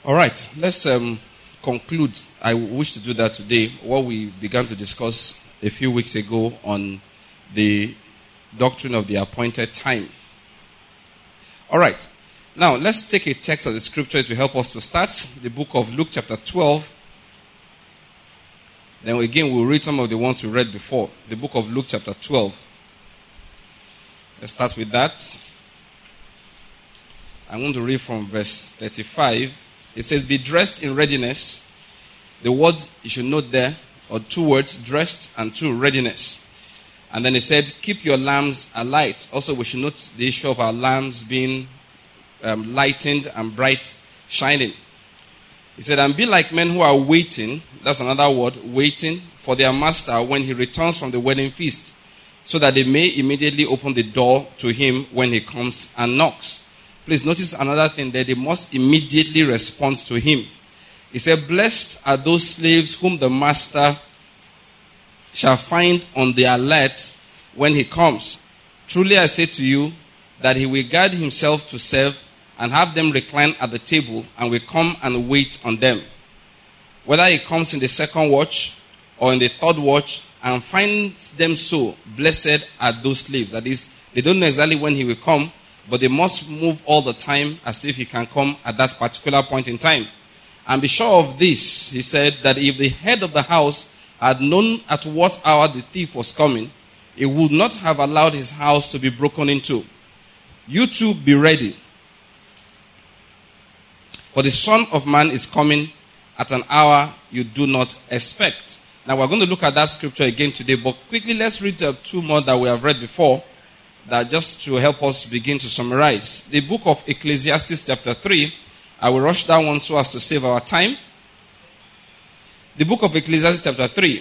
All right, let's conclude. I wish to do that today. What we began to discuss a few weeks ago on the doctrine of the appointed time. All right, now let's take a text of the scripture to help us to start. The book of Luke chapter 12. Then again, we'll read some of the ones we read before. The book of Luke chapter 12. Let's start with that. I'm going to read from verse 35. It says, be dressed in readiness. The word you should note there, or two words, dressed and two, readiness. And then it said, keep your lamps alight. Also, we should note the issue of our lamps being lightened and bright, shining. He said, and be like men who are waiting, that's another word, waiting for their master when he returns from the wedding feast, so that they may immediately open the door to him when he comes and knocks. Please notice another thing there. They must immediately respond to him. He said, blessed are those slaves whom the master shall find on the alert when he comes. Truly I say to you that he will guard himself to serve and have them recline at the table and will come and wait on them. Whether he comes in the second watch or in the third watch and finds them so, blessed are those slaves. That is, they don't know exactly when he will come, but they must move all the time as if he can come at that particular point in time. And be sure of this, he said, that if the head of the house had known at what hour the thief was coming, he would not have allowed his house to be broken into. You too be ready. For the Son of Man is coming at an hour you do not expect. Now we're going to look at that scripture again today, but quickly let's read two more that we have read before, that just to help us begin to summarize. The book of Ecclesiastes chapter 3. I will rush that one so as to save our time. The book of Ecclesiastes chapter 3.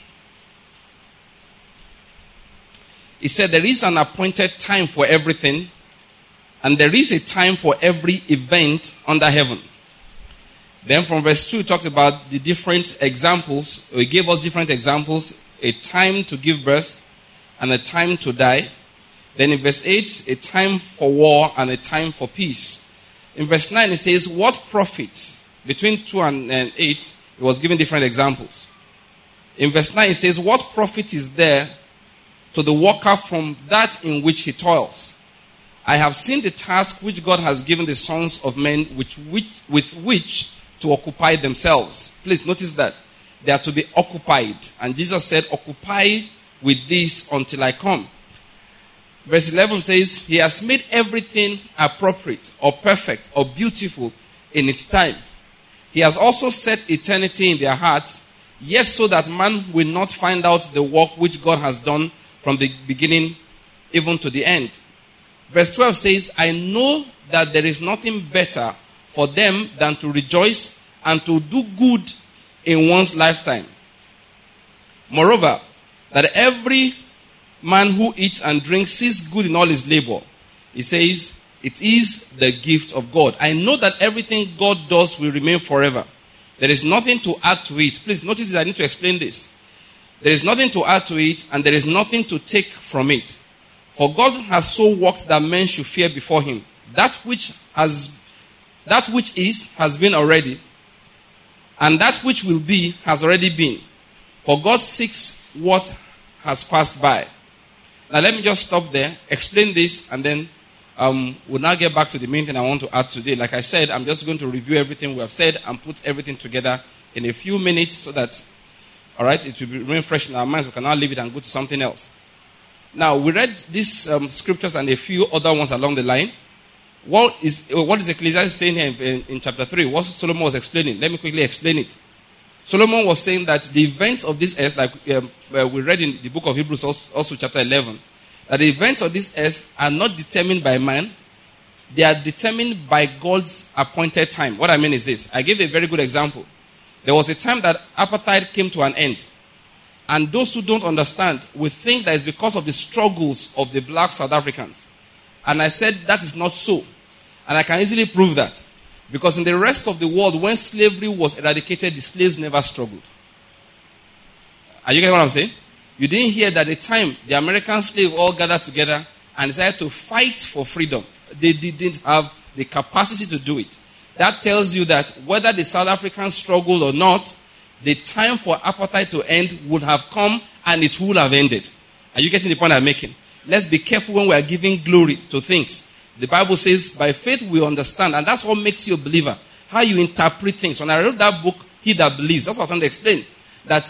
It said there is an appointed time for everything, and there is a time for every event under heaven. Then from verse 2, it talked about the different examples. He gave us different examples. A time to give birth and a time to die. Then in verse 8, a time for war and a time for peace. In verse 9, it says, what profit? Between 2 and 8, it was given different examples. In verse 9, it says, what profit is there to the worker from that in which he toils? I have seen the task which God has given the sons of men with which to occupy themselves. Please notice that. They are to be occupied. And Jesus said, occupy with this until I come. Verse 11 says, he has made everything appropriate or perfect or beautiful in its time. He has also set eternity in their hearts, yet so that man will not find out the work which God has done from the beginning even to the end. Verse 12 says, I know that there is nothing better for them than to rejoice and to do good in one's lifetime. Moreover, that every man who eats and drinks sees good in all his labor. He says, it is the gift of God. I know that everything God does will remain forever. There is nothing to add to it. Please notice that I need to explain this. There is nothing to add to it, and there is nothing to take from it. For God has so worked that men should fear before him. That which is has been already, and that which will be has already been. For God seeks what has passed by. Now let me just stop there, explain this, and then we'll now get back to the main thing I want to add today. Like I said, I'm just going to review everything we have said and put everything together in a few minutes so that, all right, it will remain fresh in our minds. We can now leave it and go to something else. Now, we read these scriptures and a few other ones along the line. What is Ecclesiastes saying here in chapter 3? What Solomon was explaining. Let me quickly explain it. Solomon was saying that the events of this earth, like we read in the book of Hebrews, also chapter 11, that the events of this earth are not determined by man. They are determined by God's appointed time. What I mean is this. I gave a very good example. There was a time that apartheid came to an end. And those who don't understand will think that it's because of the struggles of the black South Africans. And I said that is not so. And I can easily prove that. Because in the rest of the world, when slavery was eradicated, the slaves never struggled. Are you getting what I'm saying? You didn't hear that at the time the American slaves all gathered together and decided to fight for freedom. They didn't have the capacity to do it. That tells you that whether the South Africans struggled or not, the time for apartheid to end would have come and it would have ended. Are you getting the point I'm making? Let's be careful when we are giving glory to things. The Bible says, by faith we understand, and that's what makes you a believer. How you interpret things. When I wrote that book, He That Believes, that's what I'm trying to explain. That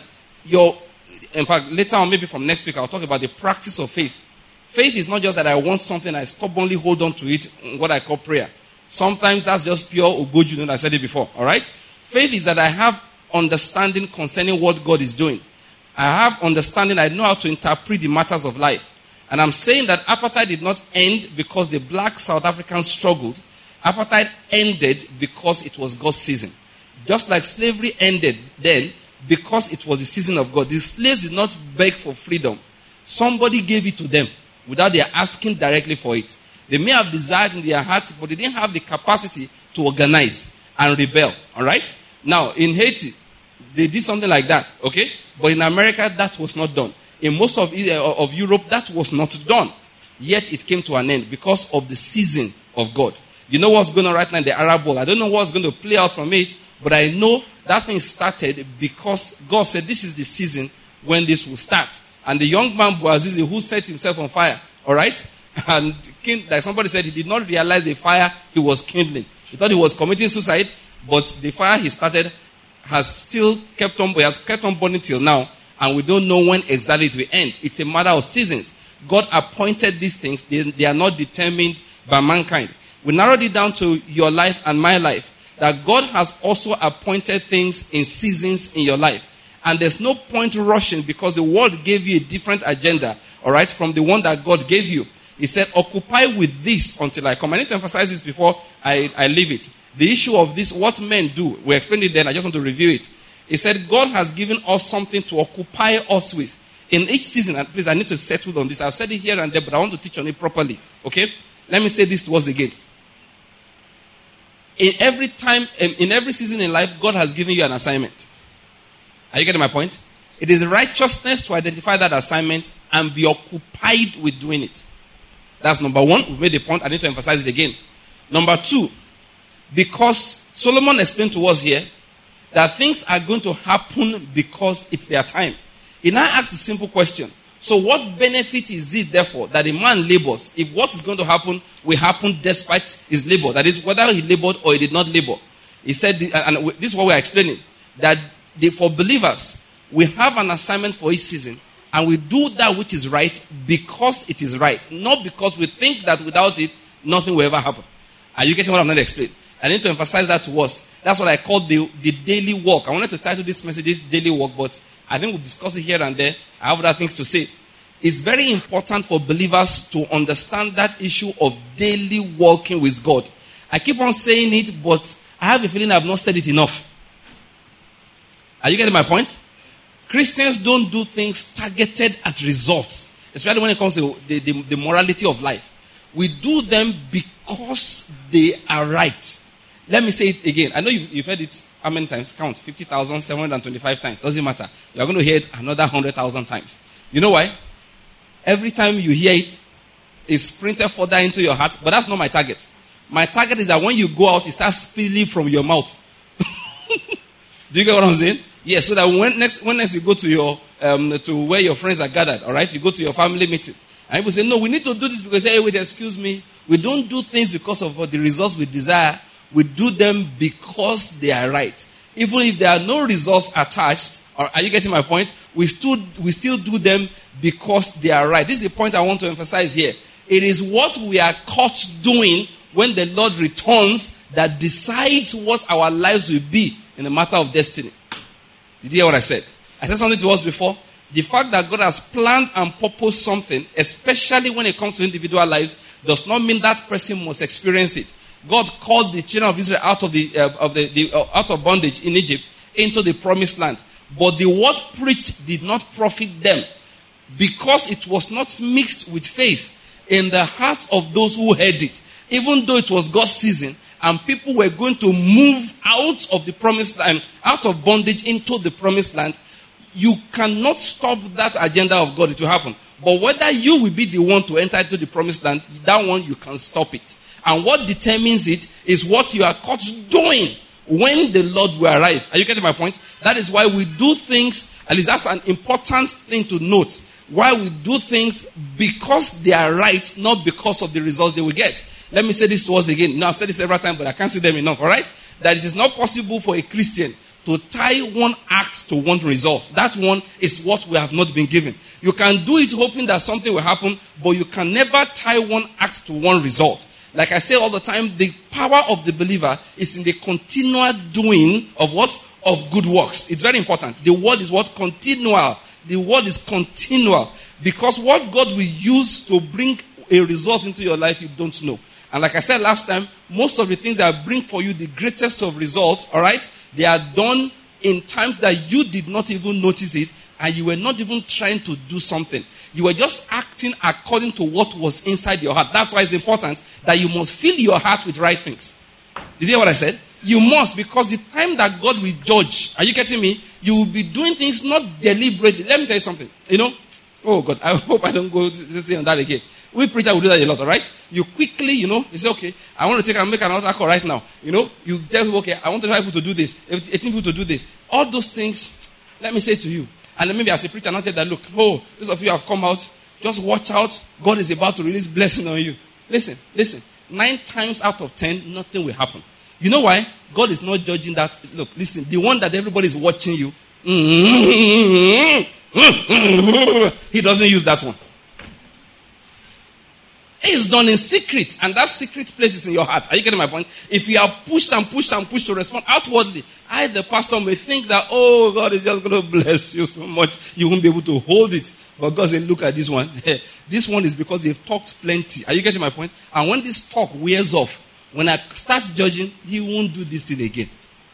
in fact, later on, maybe from next week, I'll talk about the practice of faith. Faith is not just that I want something, I stubbornly hold on to it, what I call prayer. Sometimes that's just pure ogoju, I said it before, all right? Faith is that I have understanding concerning what God is doing. I have understanding, I know how to interpret the matters of life. And I'm saying that apartheid did not end because the black South Africans struggled. Apartheid ended because it was God's season. Just like slavery ended then because it was the season of God. The slaves did not beg for freedom. Somebody gave it to them without their asking directly for it. They may have desired in their hearts, but they didn't have the capacity to organize and rebel. All right? Now, in Haiti, they did something like that. Okay? But in America, that was not done. In most of Europe, that was not done. Yet it came to an end because of the season of God. You know what's going on right now in the Arab world? I don't know what's going to play out from it, but I know that thing started because God said this is the season when this will start. And the young man Bouazizi who set himself on fire, all right? And like somebody said, he did not realize the fire he was kindling. He thought he was committing suicide, but the fire he started has still kept on burning till now, and we don't know when exactly it will end. It's a matter of seasons. God appointed these things. They are not determined by mankind. We narrowed it down to your life and my life, that God has also appointed things in seasons in your life. And there's no point rushing because the world gave you a different agenda, all right, from the one that God gave you. He said, occupy with this until I come. I need to emphasize this before I leave it. The issue of this, what men do, we explained it then, I just want to review it. He said, God has given us something to occupy us with. In each season, and please, I need to settle on this. I've said it here and there, but I want to teach on it properly. Okay? Let me say this to us again. In every season in life, God has given you an assignment. Are you getting my point? It is righteousness to identify that assignment and be occupied with doing it. That's number one. We've made the point. I need to emphasize it again. Number two, because Solomon explained to us here that things are going to happen because it's their time. He now asks a simple question. So what benefit is it, therefore, that a man labors if what's going to happen will happen despite his labor? That is, whether he labored or he did not labor. He said, and this is what we're explaining, that for believers, we have an assignment for each season, and we do that which is right because it is right, not because we think that without it, nothing will ever happen. Are you getting what I'm going to explain? I need to emphasize that to us. That's what I call the daily walk. I wanted to title this message, Daily Walk, but I think we've discussed it here and there. I have other things to say. It's very important for believers to understand that issue of daily walking with God. I keep on saying it, but I have a feeling I've not said it enough. Are you getting my point? Christians don't do things targeted at results, especially when it comes to the morality of life. We do them because they are right. Let me say it again. I know you've heard it how many times? Count. 50,725 times. Doesn't matter. You're going to hear it another 100,000 times. You know why? Every time you hear it, it's printed further into your heart. But that's not my target. My target is that when you go out, it starts spilling from your mouth. Do you get what I'm saying? Yes, so that when next you go to your to where your friends are gathered, all right? You go to your family meeting. And people say, no, we need to do this because, hey, wait, excuse me. We don't do things because of the results we desire. We do them because they are right. Even if there are no results attached, or are you getting my point? We still do them because they are right. This is the point I want to emphasize here. It is what we are caught doing when the Lord returns that decides what our lives will be in the matter of destiny. Did you hear what I said? I said something to us before. The fact that God has planned and purposed something, especially when it comes to individual lives, does not mean that person must experience it. God called the children of Israel out of bondage in Egypt into the promised land. But the word preached did not profit them because it was not mixed with faith in the hearts of those who heard it. Even though it was God's season and people were going to move out of the promised land, out of bondage into the promised land, you cannot stop that agenda of God. It will happen. But whether you will be the one to enter into the promised land, that one you can stop it. And what determines it is what you are caught doing when the Lord will arrive. Are you getting my point? That is why we do things, at least that's an important thing to note. Why we do things because they are right, not because of the results they will get. Let me say this to us again. I've said this several times, but I can't say them enough, all right? That it is not possible for a Christian to tie one act to one result. That one is what we have not been given. You can do it hoping that something will happen, but you can never tie one act to one result. Like I say all the time, the power of the believer is in the continual doing of what? Of good works. It's very important. The word is what? Continual. The word is continual. Because what God will use to bring a result into your life, you don't know. And like I said last time, most of the things that bring for you the greatest of results, all right, they are done in times that you did not even notice it, and you were not even trying to do something. You were just acting according to what was inside your heart. That's why it's important that you must fill your heart with right things. Did you hear what I said? You must, because the time that God will judge, are you getting me? You will be doing things not deliberately. Let me tell you something. Oh God, I hope I don't go to say on that again. We preachers will do that a lot, all right? You quickly, you say, okay, I want to take and make an altar call right now. You tell people, okay, I want to know people to do this, 18 people to do this. All those things, let me say to you, and maybe as a preacher, not tell that, look, those of you have come out, just watch out. God is about to release blessing on you. Listen. 9 times out of 10, nothing will happen. You know why? God is not judging that. Look, listen, the one that everybody is watching you, he doesn't use that one. It's done in secret, and that secret place is in your heart. Are you getting my point? If you are pushed to respond outwardly, the pastor may think that, God is just going to bless you so much, you won't be able to hold it. But God said, look at this one. This one is because they've talked plenty. Are you getting my point? And when this talk wears off, when I start judging, he won't do this thing again.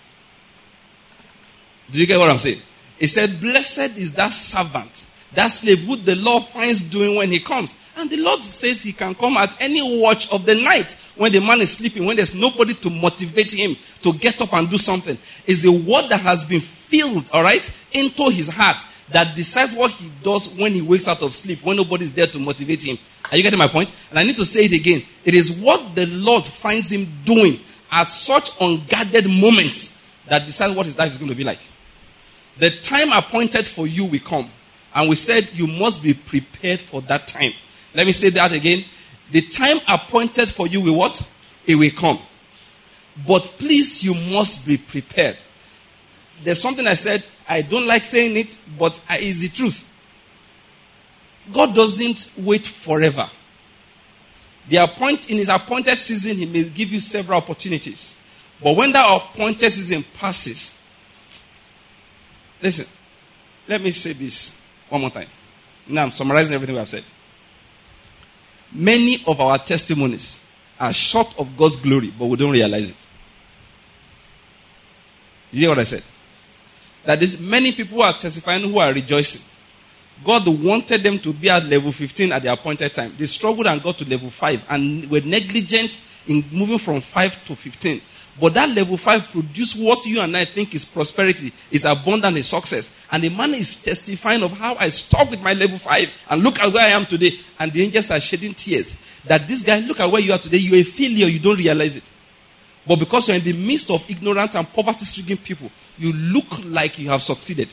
Do you get what I'm saying? He said, blessed is that servant, that slave who the Lord finds doing when he comes. And the Lord says he can come at any watch of the night when the man is sleeping, when there's nobody to motivate him to get up and do something. It's the word that has been filled, all right, into his heart that decides what he does when he wakes out of sleep, when nobody's there to motivate him. Are you getting my point? And I need to say it again. It is what the Lord finds him doing at such unguarded moments that decides what his life is going to be like. The time appointed for you will come. And we said you must be prepared for that time. Let me say that again. The time appointed for you will what? It will come. But please, you must be prepared. There's something I said, I don't like saying it, but it's the truth. God doesn't wait forever. In his appointed season, he may give you several opportunities. But when that appointed season passes, listen, let me say this one more time. Now I'm summarizing everything we have said. Many of our testimonies are short of God's glory, but we don't realize it. You hear what I said? That is, many people are testifying who are rejoicing. God wanted them to be at level 15 at the appointed time. They struggled and got to level 5 and were negligent in moving from 5 to 15. But that level 5 produced what you and I think is prosperity, is abundance, is success. And the man is testifying of how I stuck with my level 5 and look at where I am today. And the angels are shedding tears. That this guy, look at where you are today. You're a failure. You don't realize it. But because you're in the midst of ignorant and poverty-stricken people, you look like you have succeeded.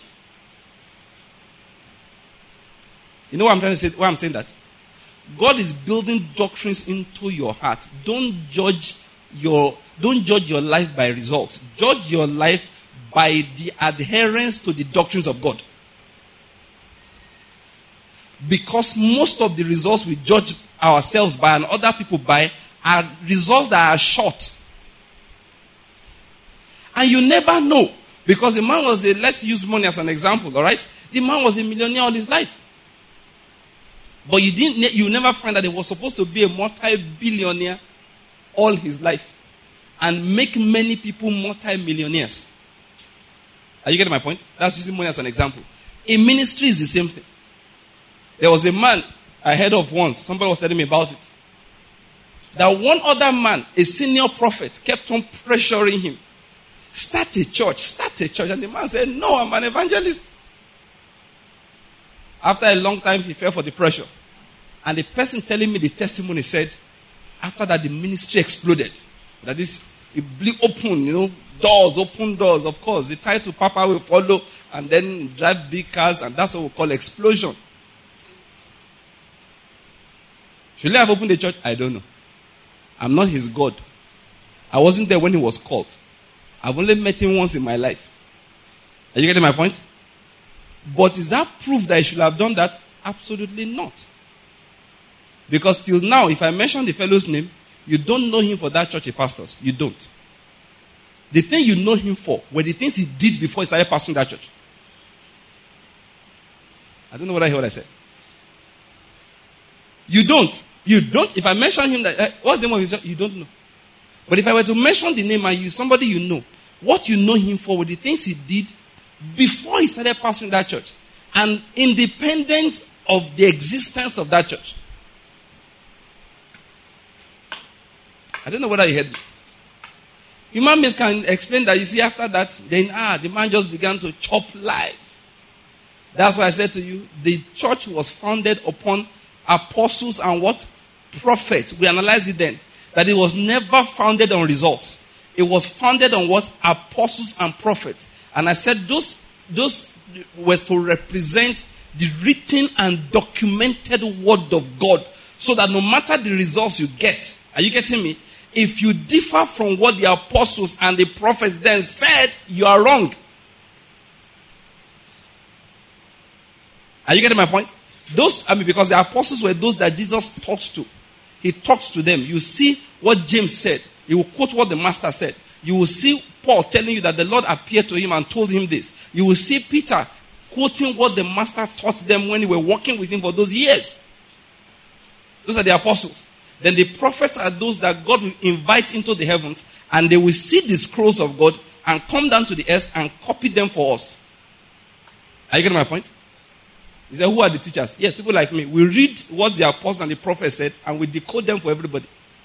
You know what I'm trying to say? Why I'm saying that? God is building doctrines into your heart. Don't judge your life by results. Judge your life by the adherence to the doctrines of God. Because most of the results we judge ourselves by and other people by are results that are short. And you never know. Because the man was let's use money as an example, all right? The man was a millionaire all his life. But you never find that he was supposed to be a multi-billionaire all his life and make many people multi-millionaires. Are you getting my point? That's using money as an example. In ministry, is the same thing. There was a man I heard of once. Somebody was telling me about it. That one other man, a senior prophet, kept on pressuring him. Start a church. And the man said, no, I'm an evangelist. After a long time, he fell for the pressure. And the person telling me the testimony said, After that, the ministry exploded. That is, it blew open, doors, open doors, of course. The title Papa will follow, and then drive big cars, and that's what we call explosion. Should I have opened the church? I don't know. I'm not his God. I wasn't there when he was called. I've only met him once in my life. Are you getting my point? But is that proof that I should have done that? Absolutely not. Because till now, if I mention the fellow's name, you don't know him for that church he pastors. You don't. The thing you know him for were the things he did before he started pastoring that church. I don't know whether I heard what I said. You don't. You don't. If I mention him, what's the name of his church? You don't know. But if I were to mention the name and you, somebody you know, what you know him for were the things he did before he started pastoring that church. And independent of the existence of that church. I don't know whether you heard me. Human beings can explain that. You see, after that, then the man just began to chop life. That's why I said to you, the church was founded upon apostles and what? Prophets. We analyzed it then. That it was never founded on results. It was founded on what? Apostles and prophets. And I said those was to represent the written and documented word of God. So that no matter the results you get, are you getting me? If you differ from what the apostles and the prophets then said, you are wrong. Are you getting my point? Because the apostles were those that Jesus talks to. He talks to them. You see what James said. He will quote what the master said. You will see Paul telling you that the Lord appeared to him and told him this. You will see Peter quoting what the master taught them when they were working with him for those years. Those are the apostles. Then the prophets are those that God will invite into the heavens, and they will see the scrolls of God and come down to the earth and copy them for us. Are you getting my point? He said, who are the teachers? Yes, people like me. We read what the apostles and the prophets said, and we decode them for everybody.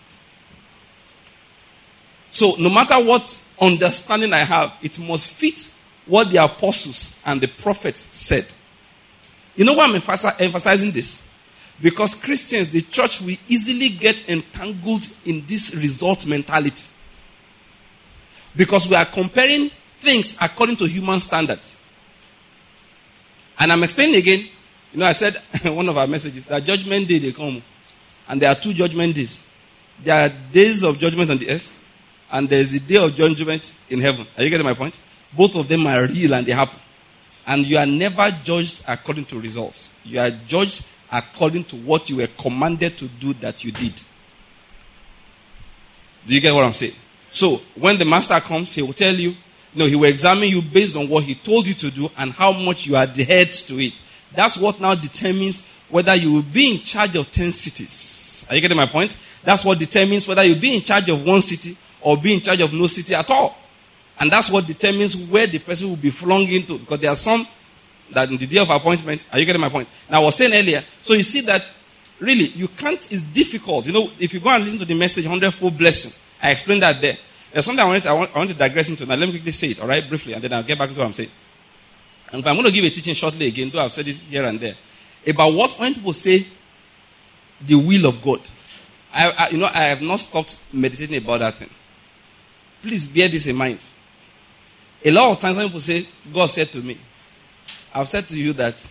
So, no matter what understanding I have, it must fit what the apostles and the prophets said. You know why I'm emphasizing this? Because Christians, the church, will easily get entangled in this result mentality. Because we are comparing things according to human standards. And I'm explaining again. I said in one of our messages that judgment day they come. And there are two judgment days. There are days of judgment on the earth. And there is the day of judgment in heaven. Are you getting my point? Both of them are real and they happen. And you are never judged according to results. You are judged according to what you were commanded to do that you did. Do you get what I'm saying? So, when the master comes, he will tell you, he will examine you based on what he told you to do and how much you adhered to it. That's what now determines whether you will be in charge of 10 cities. Are you getting my point? That's what determines whether you'll be in charge of one city or be in charge of no city at all. And that's what determines where the person will be flung into. Because there are some that in the day of appointment, are you getting my point? Now, I was saying earlier, so you see that really, you can't, it's difficult. If you go and listen to the message, 100-fold blessing, I explained that there. There's something I want to digress into. Now, let me quickly say it, all right, briefly, and then I'll get back into what I'm saying. And if I'm going to give a teaching shortly again, though I've said it here and there, about when people say the will of God, I have not stopped meditating about that thing. Please bear this in mind. A lot of times when people say, God said to me, I've said to you that,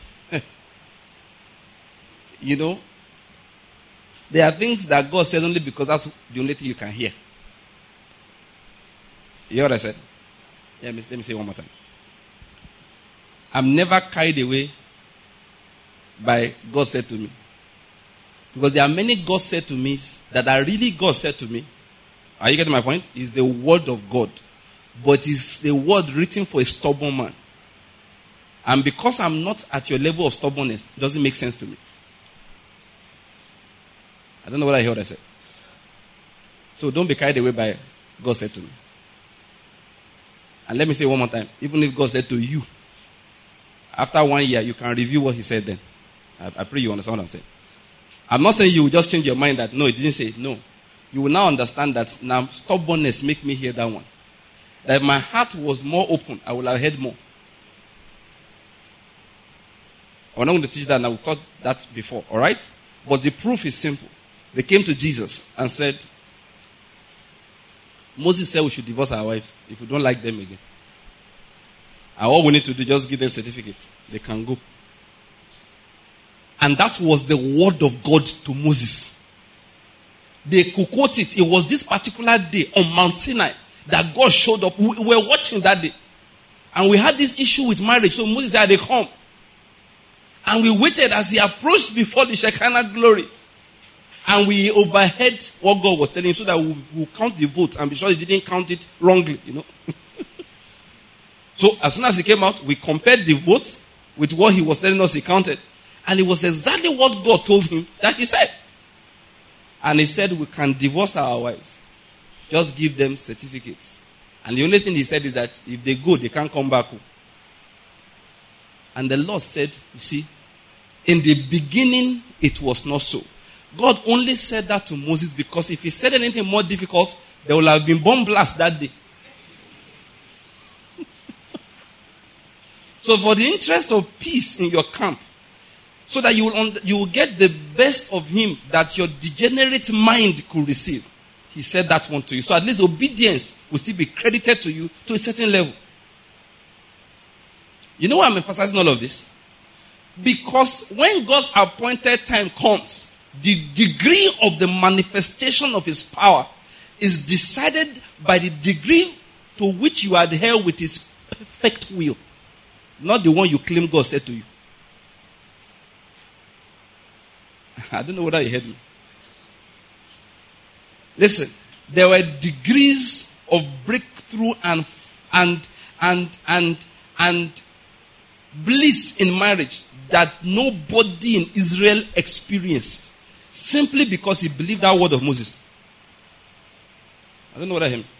there are things that God says only because that's the only thing you can hear. You hear what I said? Let me say it one more time. I'm never carried away by God said to me. Because there are many God said to me that are really God said to me. Are you getting my point? It's the word of God. But it's the word written for a stubborn man. And because I'm not at your level of stubbornness, it doesn't make sense to me. I don't know what I heard what I said. So don't be carried away by God said to me. And let me say one more time. Even if God said to you, after 1 year, you can review what he said then. I pray you understand what I'm saying. I'm not saying you will just change your mind that, no, it didn't say it. No. You will now understand that now stubbornness make me hear that one. That if my heart was more open, I would have heard more. I'm not going to teach that now. We've taught that before. All right? But the proof is simple. They came to Jesus and said, Moses said we should divorce our wives if we don't like them again. And all we need to do, just give them certificate. They can go. And that was the word of God to Moses. They could quote it. It was this particular day on Mount Sinai that God showed up. We were watching that day. And we had this issue with marriage. So Moses said, they come. And we waited as he approached before the Shekinah glory. And we overheard what God was telling him so that we'll count the votes and be sure he didn't count it wrongly, So as soon as he came out, we compared the votes with what he was telling us he counted. And it was exactly what God told him that he said. And he said, we can divorce our wives. Just give them certificates. And the only thing he said is that if they go, they can't come back. And the Lord said, you see, in the beginning, it was not so. God only said that to Moses because if he said anything more difficult, there would have been bomb blast that day. So for the interest of peace in your camp, so that you will get the best of him that your degenerate mind could receive, he said that one to you. So at least obedience will still be credited to you to a certain level. You know why I'm emphasizing all of this? Because when God's appointed time comes, the degree of the manifestation of his power is decided by the degree to which you adhere with his perfect will. Not the one you claim God said to you. I don't know whether you heard me. Listen, there were degrees of breakthrough and bliss in marriage that nobody in Israel experienced simply because he believed that word of Moses. I don't know what I mean.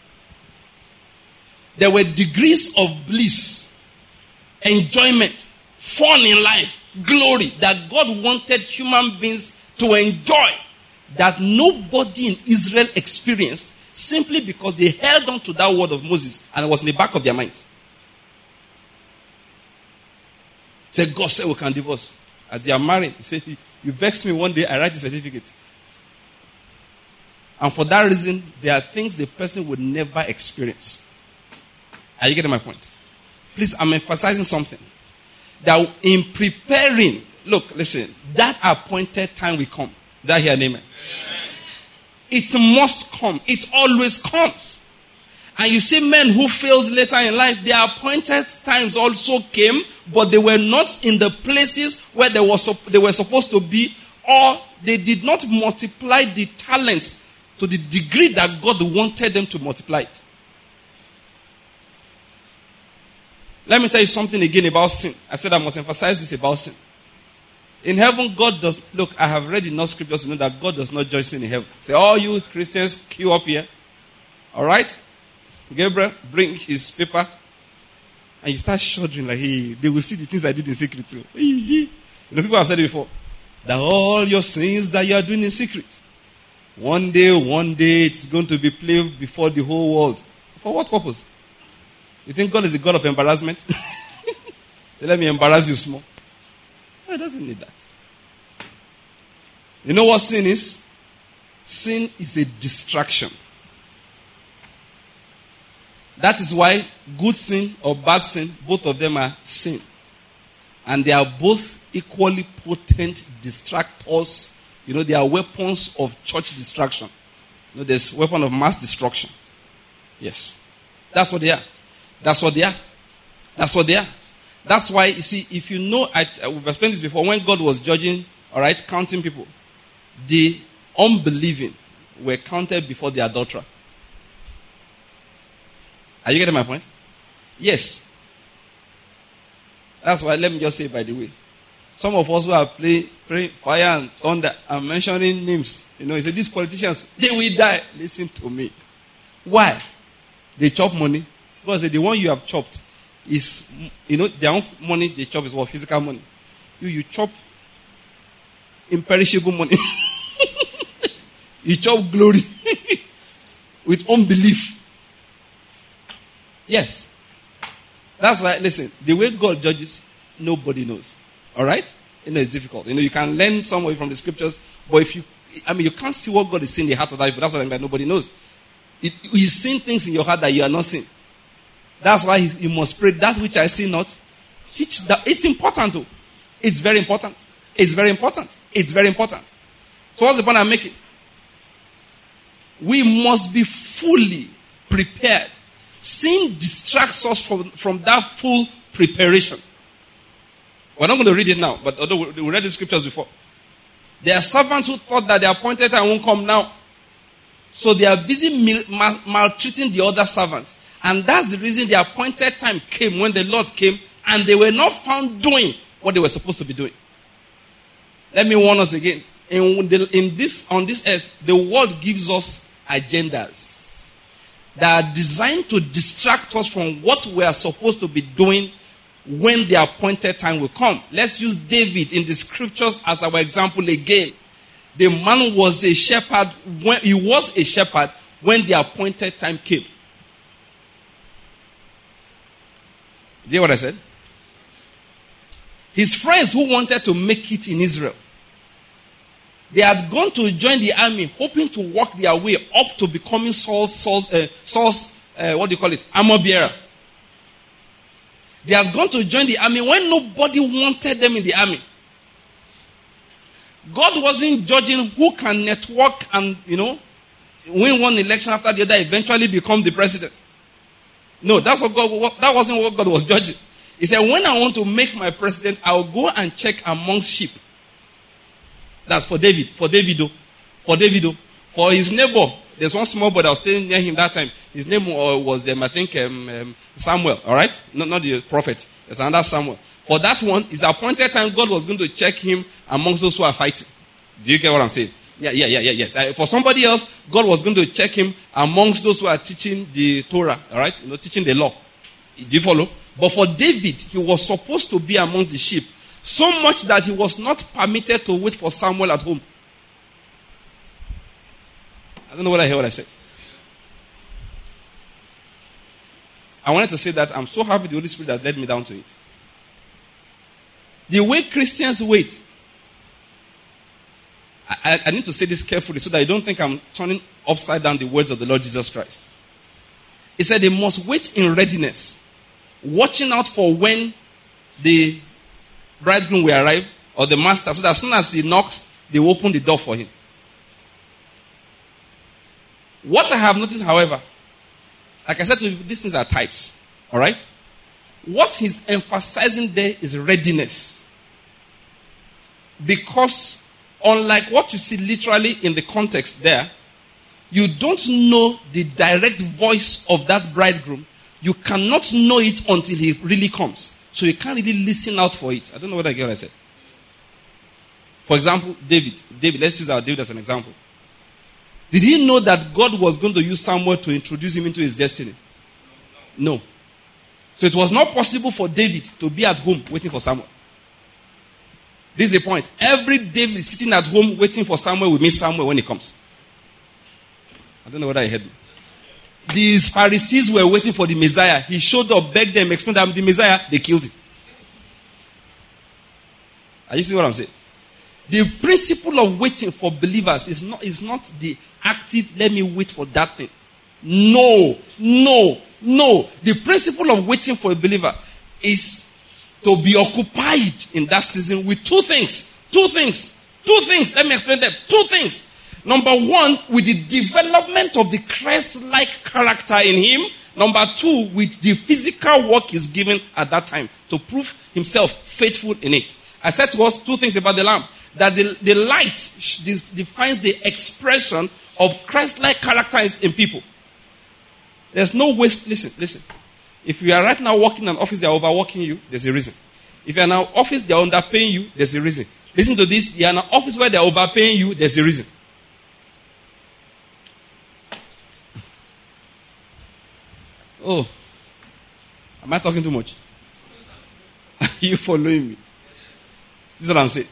There were degrees of bliss, enjoyment, fun in life, glory that God wanted human beings to enjoy that nobody in Israel experienced simply because they held on to that word of Moses and it was in the back of their minds. Say, God said we can divorce. As they are married, he said, you vex me one day, I write a certificate. And for that reason, there are things the person would never experience. Are you getting my point? Please, I'm emphasizing something. That in preparing, look, listen, that appointed time will come. Did I hear an amen? It must come. It always comes. And you see men who failed later in life, their appointed times also came, but they were not in the places where they were supposed to be, or they did not multiply the talents to the degree that God wanted them to multiply it. Let me tell you something again about sin. I said I must emphasize this about sin. In heaven, God does... Look, I have read enough scriptures to know that God does not judge sin in heaven. Say, all you Christians, queue up here. All right? Gabriel, bring his paper. And you start shuddering like, hey, they will see the things I did in secret too. You know, people have said it before. That all your sins that you are doing in secret, one day, it's going to be played before the whole world. For what purpose? You think God is the God of embarrassment? So let me embarrass you small. No, it doesn't need that. You know what sin is? Sin is a distraction. That is why good sin or bad sin, both of them are sin. And they are both equally potent distractors. You know, they are weapons of church distraction. You know, there's weapon of mass destruction. Yes. That's what they are. That's what they are. That's what they are. That's why, you see, if you know, we've explained this before, when God was judging, all right, counting people, the unbelieving were counted before the adulterer. Are you getting my point? Yes. That's why, let me just say, by the way, some of us who are praying fire and thunder and mentioning names, you know, he said, these politicians, they will die. Listen to me. Why? They chop money. God said, the one you have chopped is, you know, their own money they chop is what? Physical money. You chop imperishable money. You chop glory with unbelief. Yes. That's why, listen, the way God judges, nobody knows. All right? You know, it's difficult. You know, you can learn some way from the scriptures, but you can't see what God is seeing in the heart of that people. That's what I mean. Nobody knows. He's seeing things in your heart that you are not seeing. That's why you must pray that which I see not. Teach that. It's important though. It's very important. It's very important. It's very important. So what's the point I'm making? We must be fully prepared. Sin distracts us from that full preparation. We're not going to read it now, but although we read the scriptures before. There are servants who thought that the appointed time won't come now. So they are busy maltreating the other servants. And that's the reason the appointed time came when the Lord came and they were not found doing what they were supposed to be doing. Let me warn us again. On this earth, the world gives us agendas that are designed to distract us from what we are supposed to be doing when the appointed time will come. Let's use David in the scriptures as our example again. The man was a shepherd when the appointed time came. Do you hear what I said? His friends who wanted to make it in Israel, they had gone to join the army, hoping to work their way up to becoming Saul's armor bearer. They had gone to join the army when nobody wanted them in the army. God wasn't judging who can network and, win one election after the other, eventually become the president. No, that wasn't what God was judging. He said, when I want to make my president, I'll go and check amongst sheep. That's for David. For his neighbor, there's one small boy that was staying near him that time. His name was, Samuel. All right? Not the prophet. There's another Samuel. For that one, his appointed time, God was going to check him amongst those who are fighting. Do you get what I'm saying? Yes. For somebody else, God was going to check him amongst those who are teaching the Torah. All right? Teaching the law. Do you follow? But for David, he was supposed to be amongst the sheep. So much that he was not permitted to wait for Samuel at home. I don't know whether I hear what I said. I wanted to say that I'm so happy the Holy Spirit has led me down to it. The way Christians wait, I need to say this carefully so that I don't think I'm turning upside down the words of the Lord Jesus Christ. He said they must wait in readiness, watching out for when the bridegroom will arrive or the master, so that as soon as he knocks, they will open the door for him. What I have noticed, however, like I said to you, these things are types. All right? What he's emphasizing there is readiness. Because unlike what you see literally in the context there, you don't know the direct voice of that bridegroom. You cannot know it until he really comes. So you can't really listen out for it. I don't know what I get what I said. For example, David. Let's use our David as an example. Did he know that God was going to use Samuel to introduce him into his destiny? No. So it was not possible for David to be at home waiting for Samuel. This is the point. Every David sitting at home waiting for Samuel will meet Samuel when he comes. I don't know whether I heard me. These Pharisees were waiting for the Messiah. He showed up, begged them, explained that I'm the Messiah. They killed him. Are you seeing what I'm saying? The principle of waiting for believers is not the active, let me wait for that thing. No. The principle of waiting for a believer is to be occupied in that season with two things. Let me explain them. Two things. Number one, with the development of the Christ-like character in him. Number two, with the physical work he's given at that time to prove himself faithful in it. I said to us two things about the lamp. That the light defines the expression of Christ-like character in people. There's no waste. Listen. If you are right now working in an office, they are overworking you, there's a reason. If you are in an office, they are underpaying you, there's a reason. Listen to this. You are in an office where they are overpaying you, there's a reason. Oh. Am I talking too much? Are you following me? This is what I'm saying.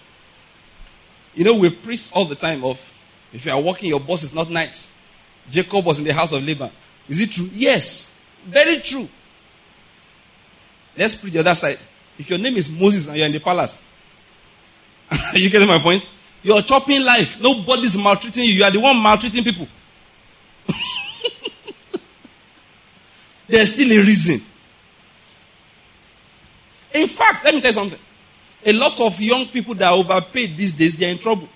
We've preached all the time of, if you are working, your boss is not nice. Jacob was in the house of Laban. Is it true? Yes. Very true. Let's preach the other side. If your name is Moses and you're in the palace, are you getting my point? You're chopping life. Nobody's maltreating you. You are the one maltreating people. There's still a reason. In fact, let me tell you something. A lot of young people that are overpaid these days, they're in trouble.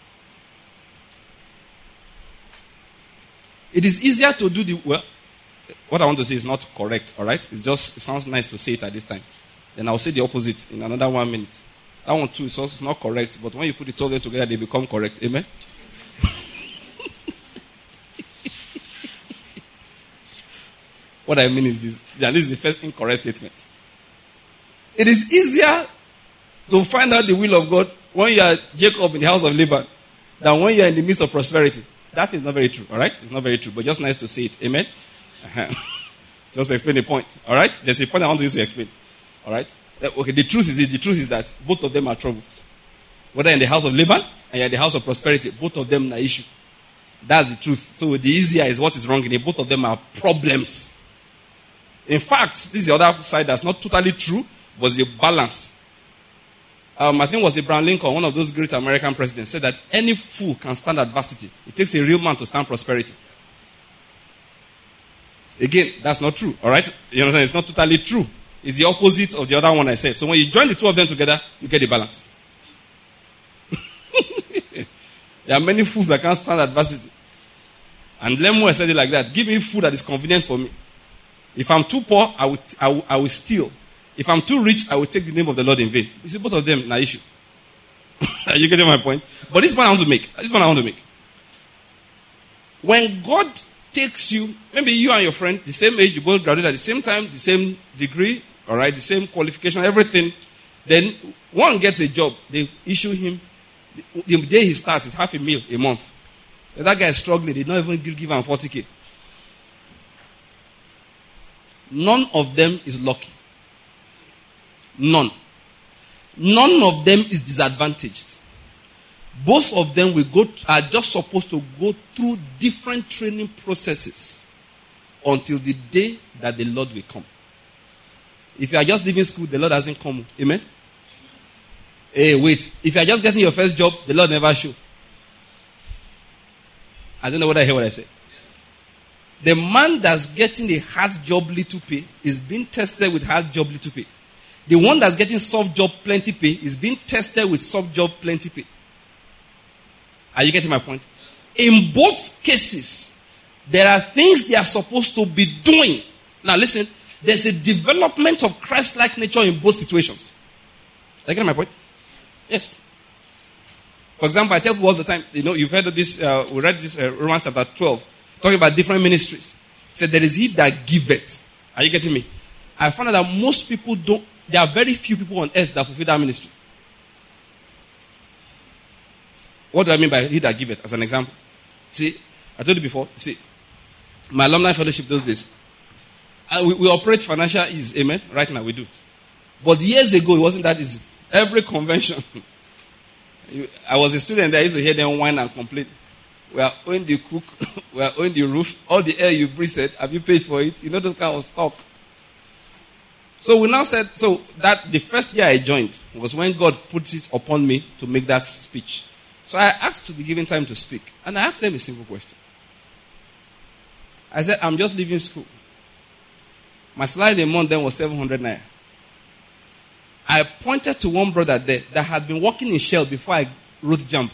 It is easier to do what I want to say is not correct, all right? It sounds nice to say it at this time. Then I'll say the opposite in another 1 minute. That one too is also not correct, but when you put the two of them together, they become correct. Amen? What I mean is this. This is the first incorrect statement. It is easier to find out the will of God when you are Jacob in the house of Laban than when you are in the midst of prosperity. That is not very true, all right? It's not very true, but just nice to say it. Amen? Just to explain the point, all right? There's a point I want to use to explain, all right? Okay, the truth is that both of them are troubles. Whether in the house of Laban and you're in the house of prosperity, both of them are issue. That's the truth. So the easier is what is wrong in it. Both of them are problems. In fact, this is the other side that's not totally true, was the balance. I think it was Abraham Lincoln, one of those great American presidents, said that any fool can stand adversity. It takes a real man to stand prosperity. Again, that's not true, all right? You understand? It's not totally true. It's the opposite of the other one I said. So when you join the two of them together, you get the balance. There are many fools that can't stand adversity. And Lemuel said it like that. Give me food that is convenient for me. If I'm too poor, I will steal. If I'm too rich, I will take the name of the Lord in vain. You see, both of them, an issue. Are you getting my point? But this one I want to make. When God takes you, maybe you and your friend, the same age, you both graduated at the same time, the same degree, all right, the same qualification, everything. Then one gets a job. They issue him. The day he starts, it's $500,000 a month. And that guy is struggling. They don't even give him 40K. None of them is lucky. None. None of them is disadvantaged. Both of them are just supposed to go through different training processes until the day that the Lord will come. If you are just leaving school, the Lord hasn't come. Amen? Hey, wait. If you are just getting your first job, the Lord never show. I don't know whether I hear what I say. The man that's getting a hard job, little pay, is being tested with hard job, little pay. The one that's getting soft job, plenty pay, is being tested with soft job, plenty pay. Are you getting my point? In both cases, there are things they are supposed to be doing. Now listen, there's a development of Christ-like nature in both situations. Are you getting my point? Yes. For example, I tell people all the time, you've heard of this, we read this Romans chapter 12, talking about different ministries. It said, there is he that giveth. Are you getting me? I found out that most people don't, there are very few people on earth that fulfill that ministry. What do I mean by he that giveth? As an example. See, I told you before, see, my alumni fellowship those days, we operate financial ease, amen? Right now we do. But years ago, it wasn't that easy. Every convention, I was a student there, I used to hear them whine and complain. We are owing the cook, we are owing the roof, all the air you breathed, have you paid for it? You know those kind of stuff. So we now said, so that the first year I joined was when God put it upon me to make that speech. So I asked to be given time to speak. And I asked them a simple question. I said, I'm just leaving school. My salary a month then was 700 naira. I pointed to one brother there that had been working in Shell before I wrote JAMB.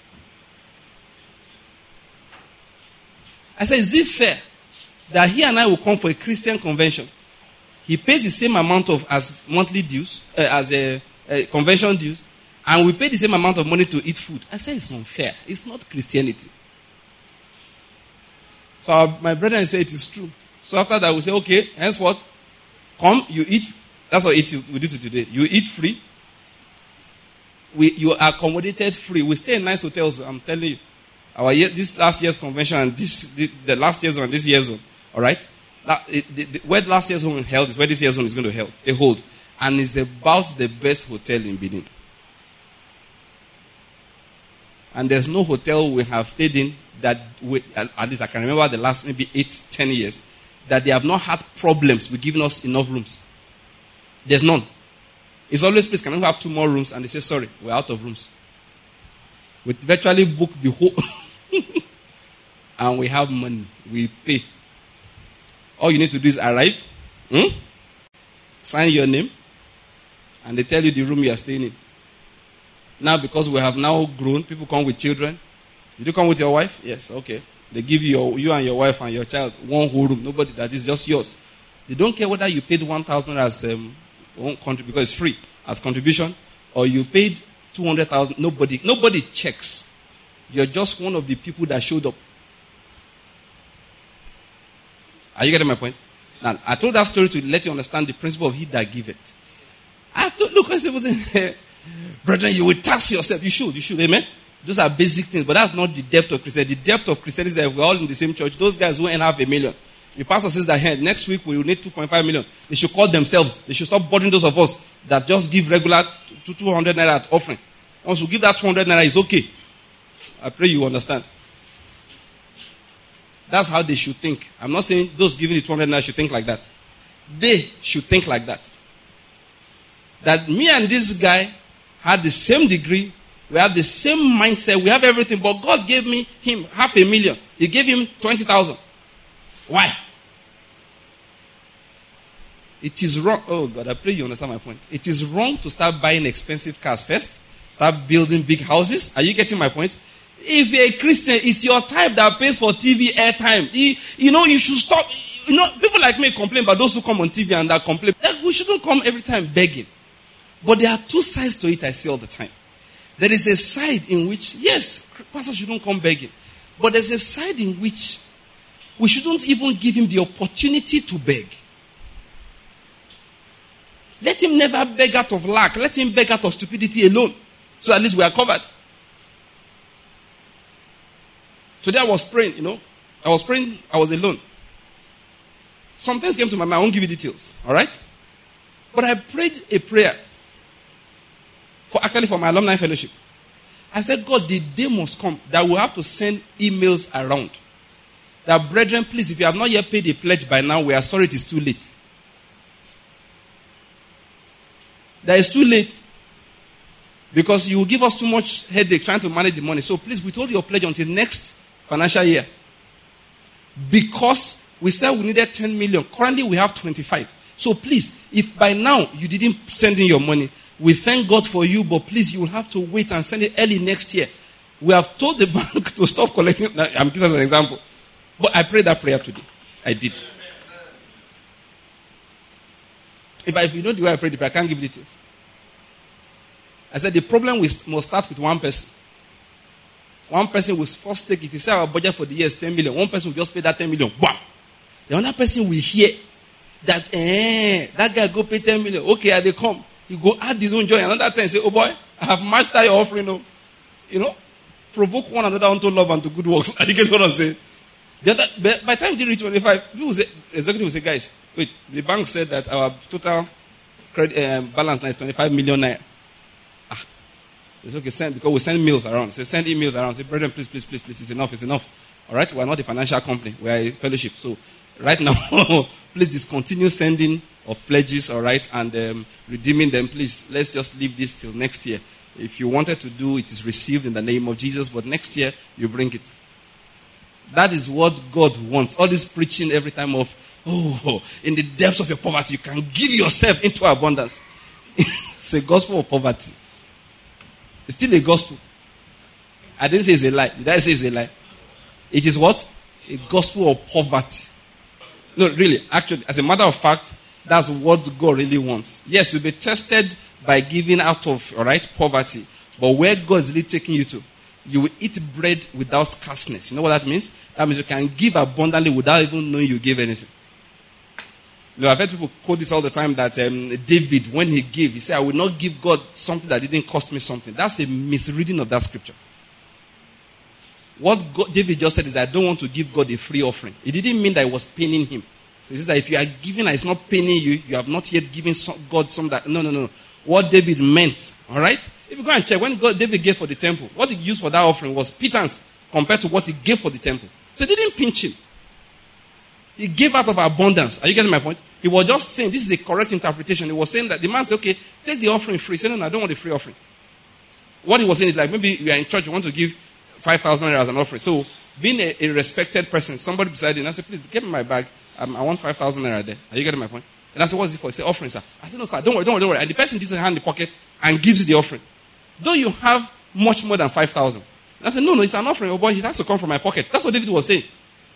I said, is it fair that he and I will come for a Christian convention? He pays the same amount as monthly dues, as a convention dues, and we pay the same amount of money to eat food. I said, it's unfair. It's not Christianity. So my brother said, it is true. So after that, we say, okay, henceforth, come, you eat. That's what we do today. You eat free. You are accommodated free. We stay in nice hotels, I'm telling you. This last year's convention and the last year's one and this year's one. All right? Where last year's one held is where this year's one is going to hold. And it's about the best hotel in Benin. And there's no hotel we have stayed in that, at least I can remember the last maybe 8-10 years, that they have not had problems with giving us enough rooms. There's none. It's always, please, can we have 2 more rooms? And they say, sorry, we're out of rooms. We virtually book the whole and we have money. We pay. All you need to do is arrive, sign your name, and they tell you the room you are staying in. Now, because we have now grown, people come with children. Did you come with your wife? Yes, okay. They give you and your wife and your child one whole room. Nobody, that is just yours. They don't care whether you paid 1,000 as because it's free as contribution, or you paid 200,000. Nobody checks. You're just one of the people that showed up. Are you getting my point? Now, I told that story to let you understand the principle of he that giveth. I have to look and say, brethren, you will tax yourself. You should, amen? Those are basic things, but that's not the depth of Christianity. The depth of Christianity is that we're all in the same church. Those guys who earn $500,000. The pastor says that, hey, next week we will need 2.5 million. They should call themselves. They should stop bothering those of us that just give regular 200 naira at offering. Once you give that 200 naira, it's okay. I pray you understand. That's how they should think. I'm not saying those giving the 200 naira should think like that. They should think like that. That me and this guy had the same degree. We have the same mindset. We have everything. But God gave him $500,000. He gave him 20,000. Why? It is wrong. Oh God, I pray you understand my point. It is wrong to start buying expensive cars first. Start building big houses. Are you getting my point? If you're a Christian, it's your type that pays for TV airtime. You should stop. People like me complain about those who come on TV and that complain. We shouldn't come every time begging. But there are two sides to it I see all the time. There is a side in which, yes, pastors shouldn't come begging. But there's a side in which we shouldn't even give him the opportunity to beg. Let him never beg out of lack. Let him beg out of stupidity alone. So at least we are covered. Today I was praying, I was alone. Some things came to my mind. I won't give you details. Alright? But I prayed a prayer for my alumni fellowship. I said, God, the day must come that we'll have to send emails around. That, brethren, please, if you have not yet paid a pledge by now, we are sorry it is too late. That is too late. Because you will give us too much headache trying to manage the money. So please withhold your pledge until next financial year. Because we said we needed 10 million. Currently we have 25. So please, if by now you didn't send in your money, we thank God for you, but please, you will have to wait and send it early next year. We have told the bank to stop collecting. I'm giving an example. But I prayed that prayer today. I did. If you know the way I prayed the prayer, I can't give details. I said the problem must start with one person. One person will first take, if you say our budget for the year is 10 million, one person will just pay that 10 million. Bam! The other person will hear that, that guy go pay 10 million. Okay, they come. He go add his own joy. Another time say, oh boy, I have matched that your offering. Provoke one another unto love and to good works. I think that's what I'm saying. By the time you reach 25, executive will say, guys, wait, the bank said that our total credit balance now is 25 million naira. It's okay, because we send mails around. So send emails around. Say, brethren, please, it's enough. All right? We're not a financial company. We're a fellowship. So right now, please discontinue sending of pledges, all right, and redeeming them. Please, let's just leave this till next year. If you wanted to do, it is received in the name of Jesus, but next year, you bring it. That is what God wants. All this preaching every time of, in the depths of your poverty, you can give yourself into abundance. It's a gospel of poverty. It's still a gospel. I didn't say it's a lie. Did I say it's a lie? It is what? A gospel of poverty. No, really, actually, as a matter of fact, that's what God really wants. Yes, you'll be tested by giving out of, poverty. But where God is really taking you to, you will eat bread without scarceness. You know what that means? That means you can give abundantly without even knowing you gave anything. I've heard people quote this all the time that David, when he gave, he said, I will not give God something that didn't cost me something. That's a misreading of that scripture. What David just said is, I don't want to give God a free offering. It didn't mean that it was paining him. So he says that if you are giving and it's not paining you, you have not yet given God some that. No. What David meant, all right? If you go and check, when David gave for the temple, what he used for that offering was pittance compared to what he gave for the temple. So he didn't pinch him. He gave out of abundance. Are you getting my point? He was just saying, this is a correct interpretation. He was saying that the man said, okay, take the offering free. He said, no, I don't want the free offering. what he was saying is like, maybe you are in church, you want to give 5,000 naira as an offering. So, being a respected person, somebody beside you, and I said, please, give me my bag. I want 5,000 naira there. Are you getting my point? And I said, what's it for? He said, offering, sir. I said, no, sir, don't worry. And the person takes his hand in the pocket and gives you the offering. Though you have much more than 5,000. And I said, no, it's an offering. Oh boy, it has to come from my pocket. That's what David was saying.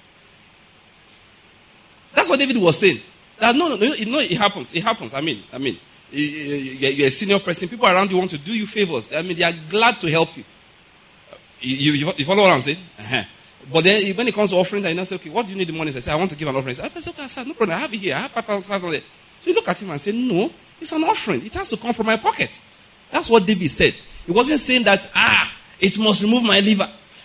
That's what David was saying. That no, it happens. It happens. I mean, you're a senior person. People around you want to do you favors. I mean, they are glad to help you. You follow what I'm saying? Uh-huh. But then when it comes to offerings, I say, okay, what do you need the money? I say, I want to give an offering. I say, okay, sir, no problem. I have it here. I have 5,500. So you look at him and say, no, it's an offering. It has to come from my pocket. That's what David said. He wasn't saying that, it must remove my liver.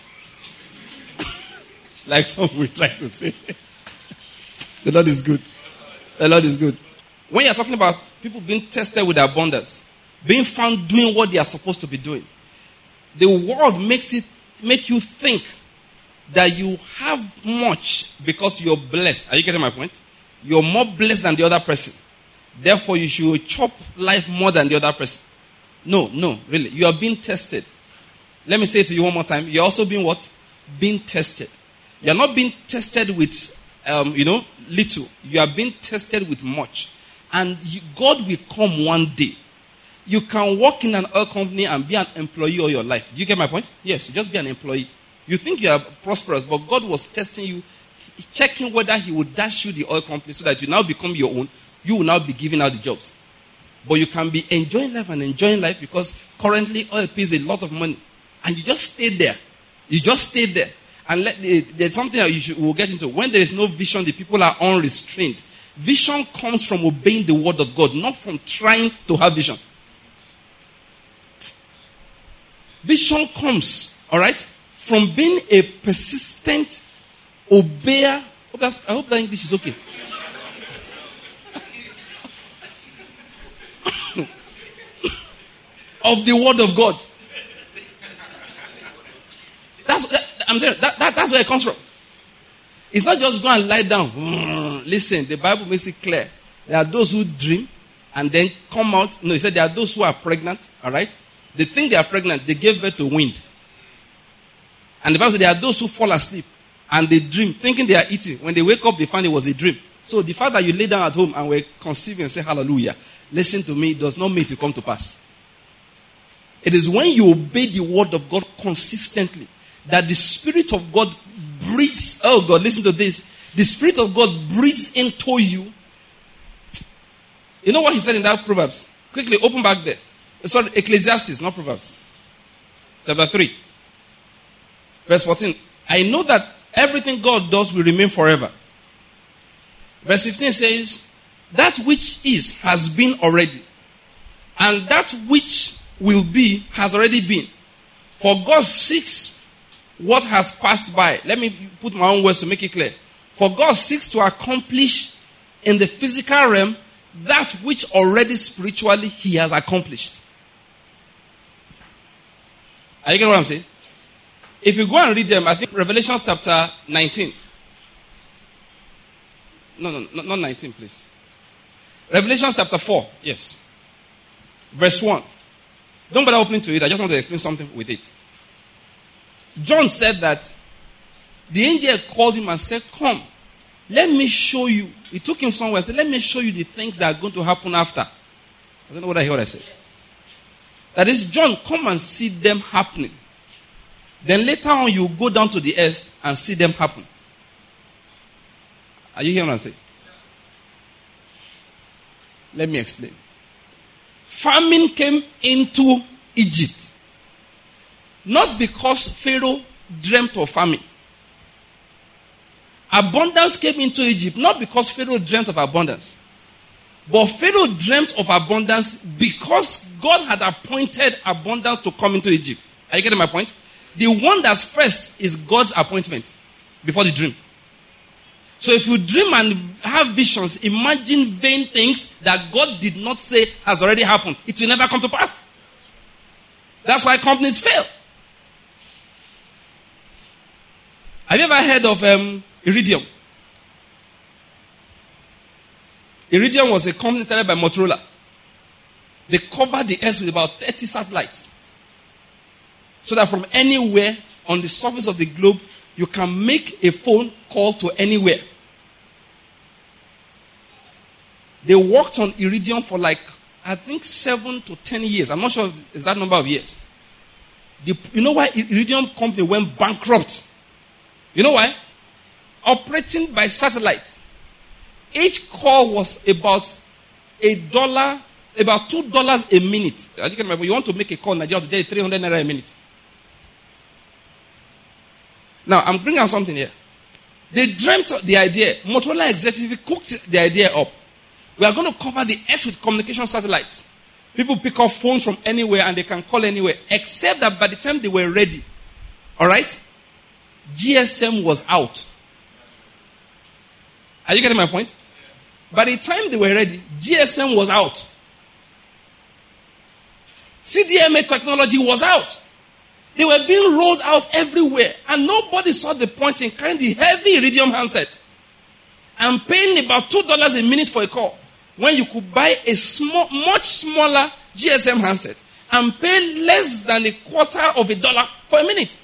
Like some will try to say. The Lord is good. The Lord is good. When you're talking about people being tested with abundance, being found doing what they are supposed to be doing, the world make you think that you have much because you're blessed. Are you getting my point? You're more blessed than the other person. Therefore, you should chop life more than the other person. No, really. You are being tested. Let me say it to you one more time. You're also being what? Being tested. You're not being tested with, little. You are being tested with much. And God will come one day. You can work in an oil company and be an employee all your life. Do you get my point? Yes, just be an employee. You think you are prosperous, but God was testing you, checking whether he would dash you the oil company so that you now become your own. You will now be giving out the jobs. But you can be enjoying life because currently oil pays a lot of money. And you just stay there. You just stay there. And there's something that we'll get into. When there is no vision, the people are unrestrained. Vision comes from obeying the word of God, not from trying to have vision. Vision comes, all right, from being a persistent obeyer. I hope that English is okay. Of the word of God. That's where it comes from. It's not just go and lie down. Listen, the Bible makes it clear. There are those who dream and then come out. No, he said there are those who are pregnant, all right? They think they are pregnant. They gave birth to wind. And the Bible said there are those who fall asleep and they dream, thinking they are eating. When they wake up, they find it was a dream. So the fact that you lay down at home and were conceiving and say hallelujah, listen to me, does not mean it will come to pass. It is when you obey the word of God consistently that the Spirit of God breathes. Oh God, listen to this. The Spirit of God breathes into you. You know what he said in that Proverbs? Quickly, open back there. Sorry, Ecclesiastes, not Proverbs. Chapter 3. Verse 14. I know that everything God does will remain forever. Verse 15 says, that which is has been already. And that which will be has already been. For God seeks what has passed by. Let me put my own words to make it clear. For God seeks to accomplish in the physical realm that which already spiritually he has accomplished. Are you getting what I'm saying? If you go and read them, I think Revelation chapter 19. No, not 19, please. Revelation chapter 4, yes. Verse 1. Don't bother opening to it. I just want to explain something with it. John said that the angel called him and said, come, let me show you. He took him somewhere and said, let me show you the things that are going to happen after. I don't know what I heard I said. That is, John, come and see them happening. Then later on, you go down to the earth and see them happen. Are you hearing what I'm saying? Let me explain. Famine came into Egypt. Not because Pharaoh dreamt of famine. Abundance came into Egypt not because Pharaoh dreamt of abundance. But Pharaoh dreamt of abundance because God had appointed abundance to come into Egypt. Are you getting my point? The one that's first is God's appointment before the dream. So if you dream and have visions, imagine vain things that God did not say has already happened. It will never come to pass. That's why companies fail. Have you ever heard of Iridium? Iridium was a company started by Motorola. They covered the earth with about 30 satellites. so that from anywhere on the surface of the globe, you can make a phone call to anywhere. They worked on iridium for I think 7 to 10 years. I'm not sure of the exact number of years. You know why iridium company went bankrupt? You know why? Operating by satellite. Each call was about $2 a minute. As you can remember, you want to make a call in Nigeria today, 300 naira a minute. Now, I'm bringing out something here. They dreamt the idea. Motorola executive cooked the idea up. We are going to cover the earth with communication satellites. People pick up phones from anywhere and they can call anywhere. Except that by the time they were ready, all right, GSM was out. Are you getting my point? By the time they were ready, GSM was out. CDMA technology was out. They were being rolled out everywhere. And nobody saw the point in carrying the heavy iridium handset and paying about $2 a minute for a call, when you could buy a much smaller GSM handset and pay less than $0.25 for a minute.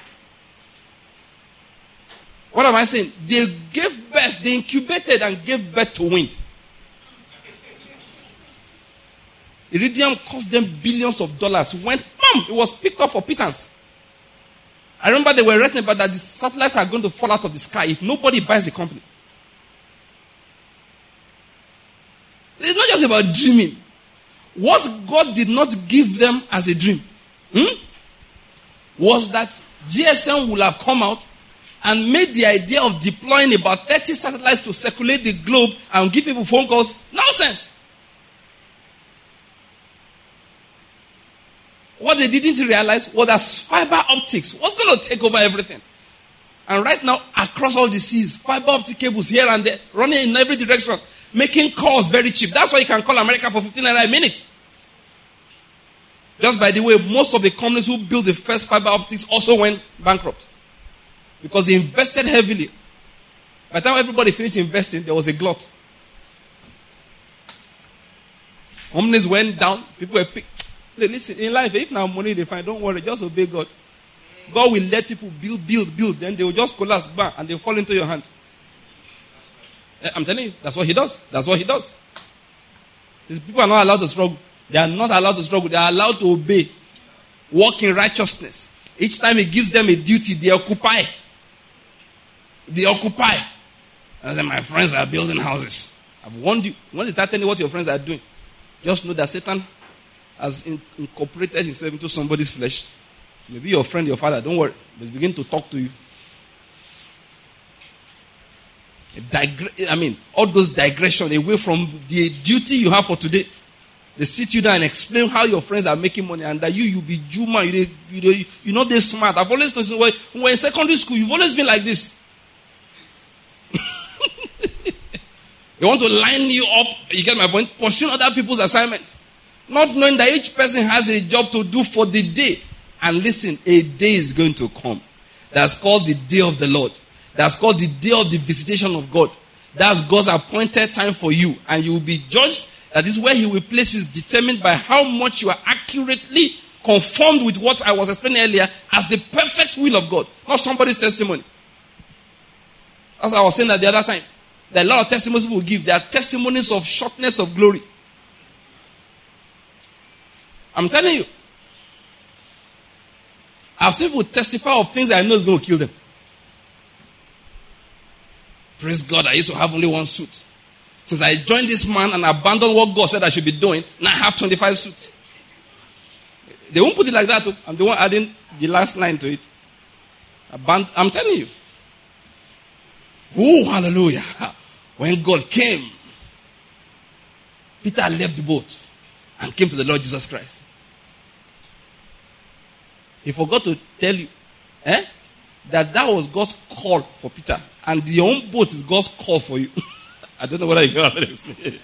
What am I saying? They gave birth, they incubated and gave birth to wind. Iridium cost them billions of dollars. Went, it was picked up for pittance. I remember they were writing about that the satellites are going to fall out of the sky if nobody buys the company. It's not just about dreaming. What God did not give them as a dream was that GSM will have come out and made the idea of deploying about 30 satellites to circulate the globe and give people phone calls nonsense. What they didn't realize was that fiber optics was going to take over everything. And right now, across all the seas, fiber optic cables here and there, running in every direction, making calls very cheap. That's why you can call America for 15 naira a minute. Just by the way, most of the companies who built the first fiber optics also went bankrupt. Because they invested heavily. By the time everybody finished investing, there was a glut. Companies went down. People were picked. Listen, in life, if now money they find, don't worry, just obey God. God will let people build. Then they will just collapse, bang, and they'll fall into your hand. I'm telling you, that's what he does. That's what he does. These people are not allowed to struggle. They are not allowed to struggle. They are allowed to obey. Walk in righteousness. Each time he gives them a duty, they occupy. They occupy. And I say, my friends are building houses. I've warned you. Once you start telling you what your friends are doing, just know that Satan has incorporated himself into somebody's flesh. Maybe your friend, your father, don't worry. He's begin to talk to you. All those digressions away from the duty you have for today. They sit you down and explain how your friends are making money and that you'll be Juma, you're not this smart. I've always noticed when we're in secondary school, you've always been like this. They want to line you up, you get my point, pursuing other people's assignments. Not knowing that each person has a job to do for the day. And listen, a day is going to come. That's called the day of the Lord. That's called the day of the visitation of God. That's God's appointed time for you. And you will be judged. That is where he will place you is determined by how much you are accurately conformed with what I was explaining earlier as the perfect will of God. Not somebody's testimony. As I was saying that the other time. There are a lot of testimonies people give. They are testimonies of shortness of glory. I'm telling you. I've seen people testify of things that I know is going to kill them. Praise God, I used to have only one suit. Since I joined this man and abandoned what God said I should be doing, now I have 25 suits. They won't put it like that. I'm the one adding the last line to it. I'm telling you. Oh, hallelujah. When God came, Peter left the boat and came to the Lord Jesus Christ. He forgot to tell you that was God's call for Peter. And your own boat is God's call for you. I don't know whether you can explain.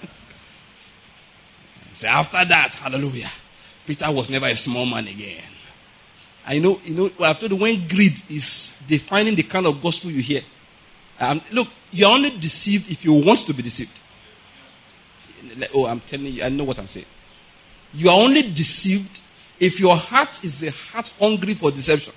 So after that, hallelujah, Peter was never a small man again. And you know, I've told you, when greed is defining the kind of gospel you hear. Look, you're only deceived if you want to be deceived. Oh, I'm telling you, I know what I'm saying. You are only deceived If your heart is a heart hungry for deception,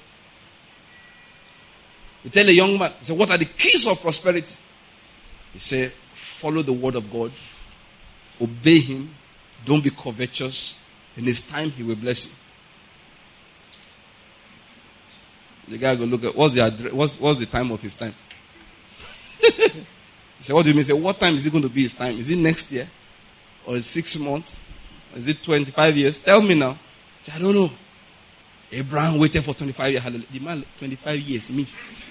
you tell a young man, he said, what are the keys of prosperity? He said, follow the word of God, obey him, don't be covetous. In his time, he will bless you. The guy go look at, what's the time of his time? He said, what do you mean? He said, what time is it going to be his time? Is it next year? Or is it 6 months? Or is it 25 years? Tell me now. He said, I don't know. Abraham waited for 25 years. The man, 25 years, me.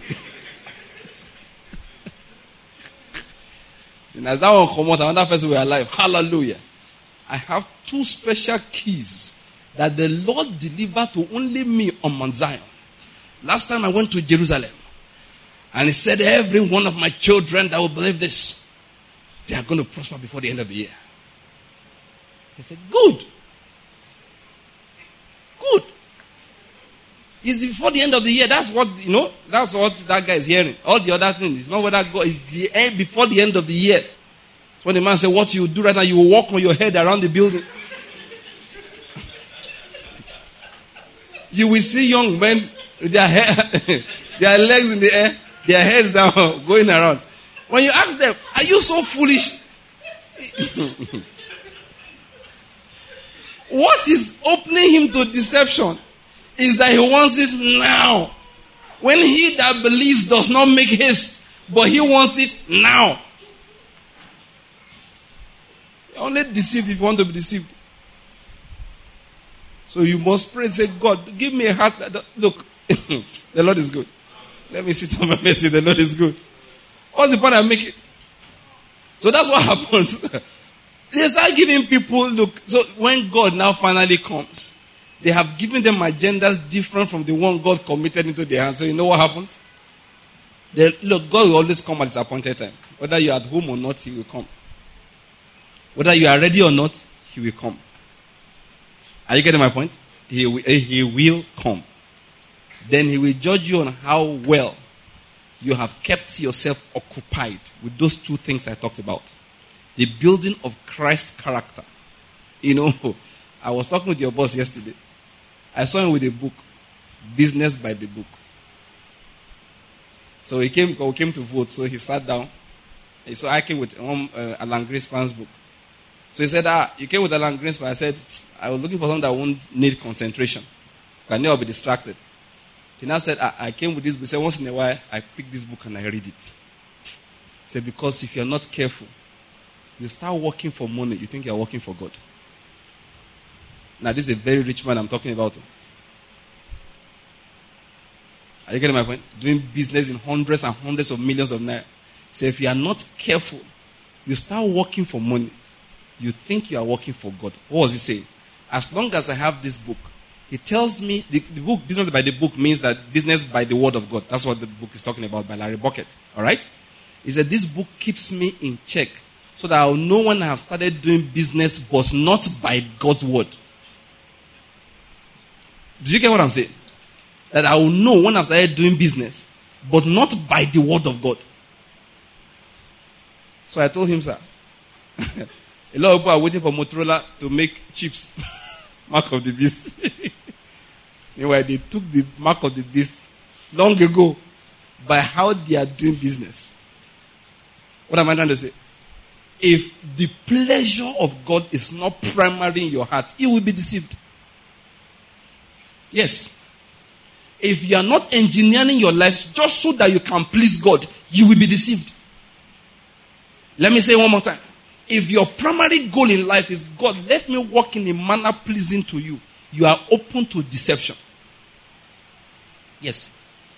And as that one come out, another person will alive. Hallelujah. I have 2 special keys that the Lord delivered to only me on Mount Zion. Last time I went to Jerusalem, and he said, every one of my children that will believe this, they are going to prosper before the end of the year. I said, good. Good. It's before the end of the year. That's what, that's what that guy is hearing. All the other things. It's not whether God is the end before the end of the year. So when the man said, what you do right now, you will walk on your head around the building. You will see young men with their legs in the air, their heads down, going around. When you ask them, are you so foolish? What is opening him to deception is that he wants it now. When he that believes does not make haste, but he wants it now. You're only deceived if you want to be deceived. So you must pray and say, God, give me a heart that, look, the Lord is good. Let me sit on my mercy, the Lord is good. What's the point I make it? So that's what happens. They start giving people, look, so when God now finally comes, they have given them agendas different from the one God committed into their hands. So you know what happens? Look, God will always come at his appointed time. Whether you're at home or not, he will come. Whether you are ready or not, he will come. Are you getting my point? He will come. Then he will judge you on how well you have kept yourself occupied with those 2 things I talked about. The building of Christ's character. I was talking with your boss yesterday. I saw him with a book, Business by the Book. So we came to vote, so he sat down. So I came with Alan Greenspan's book. So he said, you came with Alan Greenspan. I said, I was looking for something that won't need concentration. I knew I'll be distracted. He now said, I came with this book. He said, once in a while, I pick this book and I read it. He said, because if you're not careful, you start working for money, you think you're working for God. Now, this is a very rich man I'm talking about. Are you getting my point? Doing business in hundreds and hundreds of millions of naira. So if you are not careful, you start working for money. You think you are working for God. What was he saying? As long as I have this book, he tells me, the book, Business by the Book, means that business by the word of God. That's what the book is talking about by Larry Bucket. All right? He said, this book keeps me in check so that I will know when I have started doing business, but not by God's word. Do you get what I'm saying? That I will know when I've started doing business, but not by the word of God. So I told him, sir, a lot of people are waiting for Motorola to make chips. Mark of the beast. Anyway, they took the mark of the beast long ago by how they are doing business. What am I trying to say? If the pleasure of God is not primary in your heart, you will be deceived. Yes. If you are not engineering your life just so that you can please God, you will be deceived. Let me say one more time. If your primary goal in life is, God, let me walk in a manner pleasing to you, you are open to deception. Yes.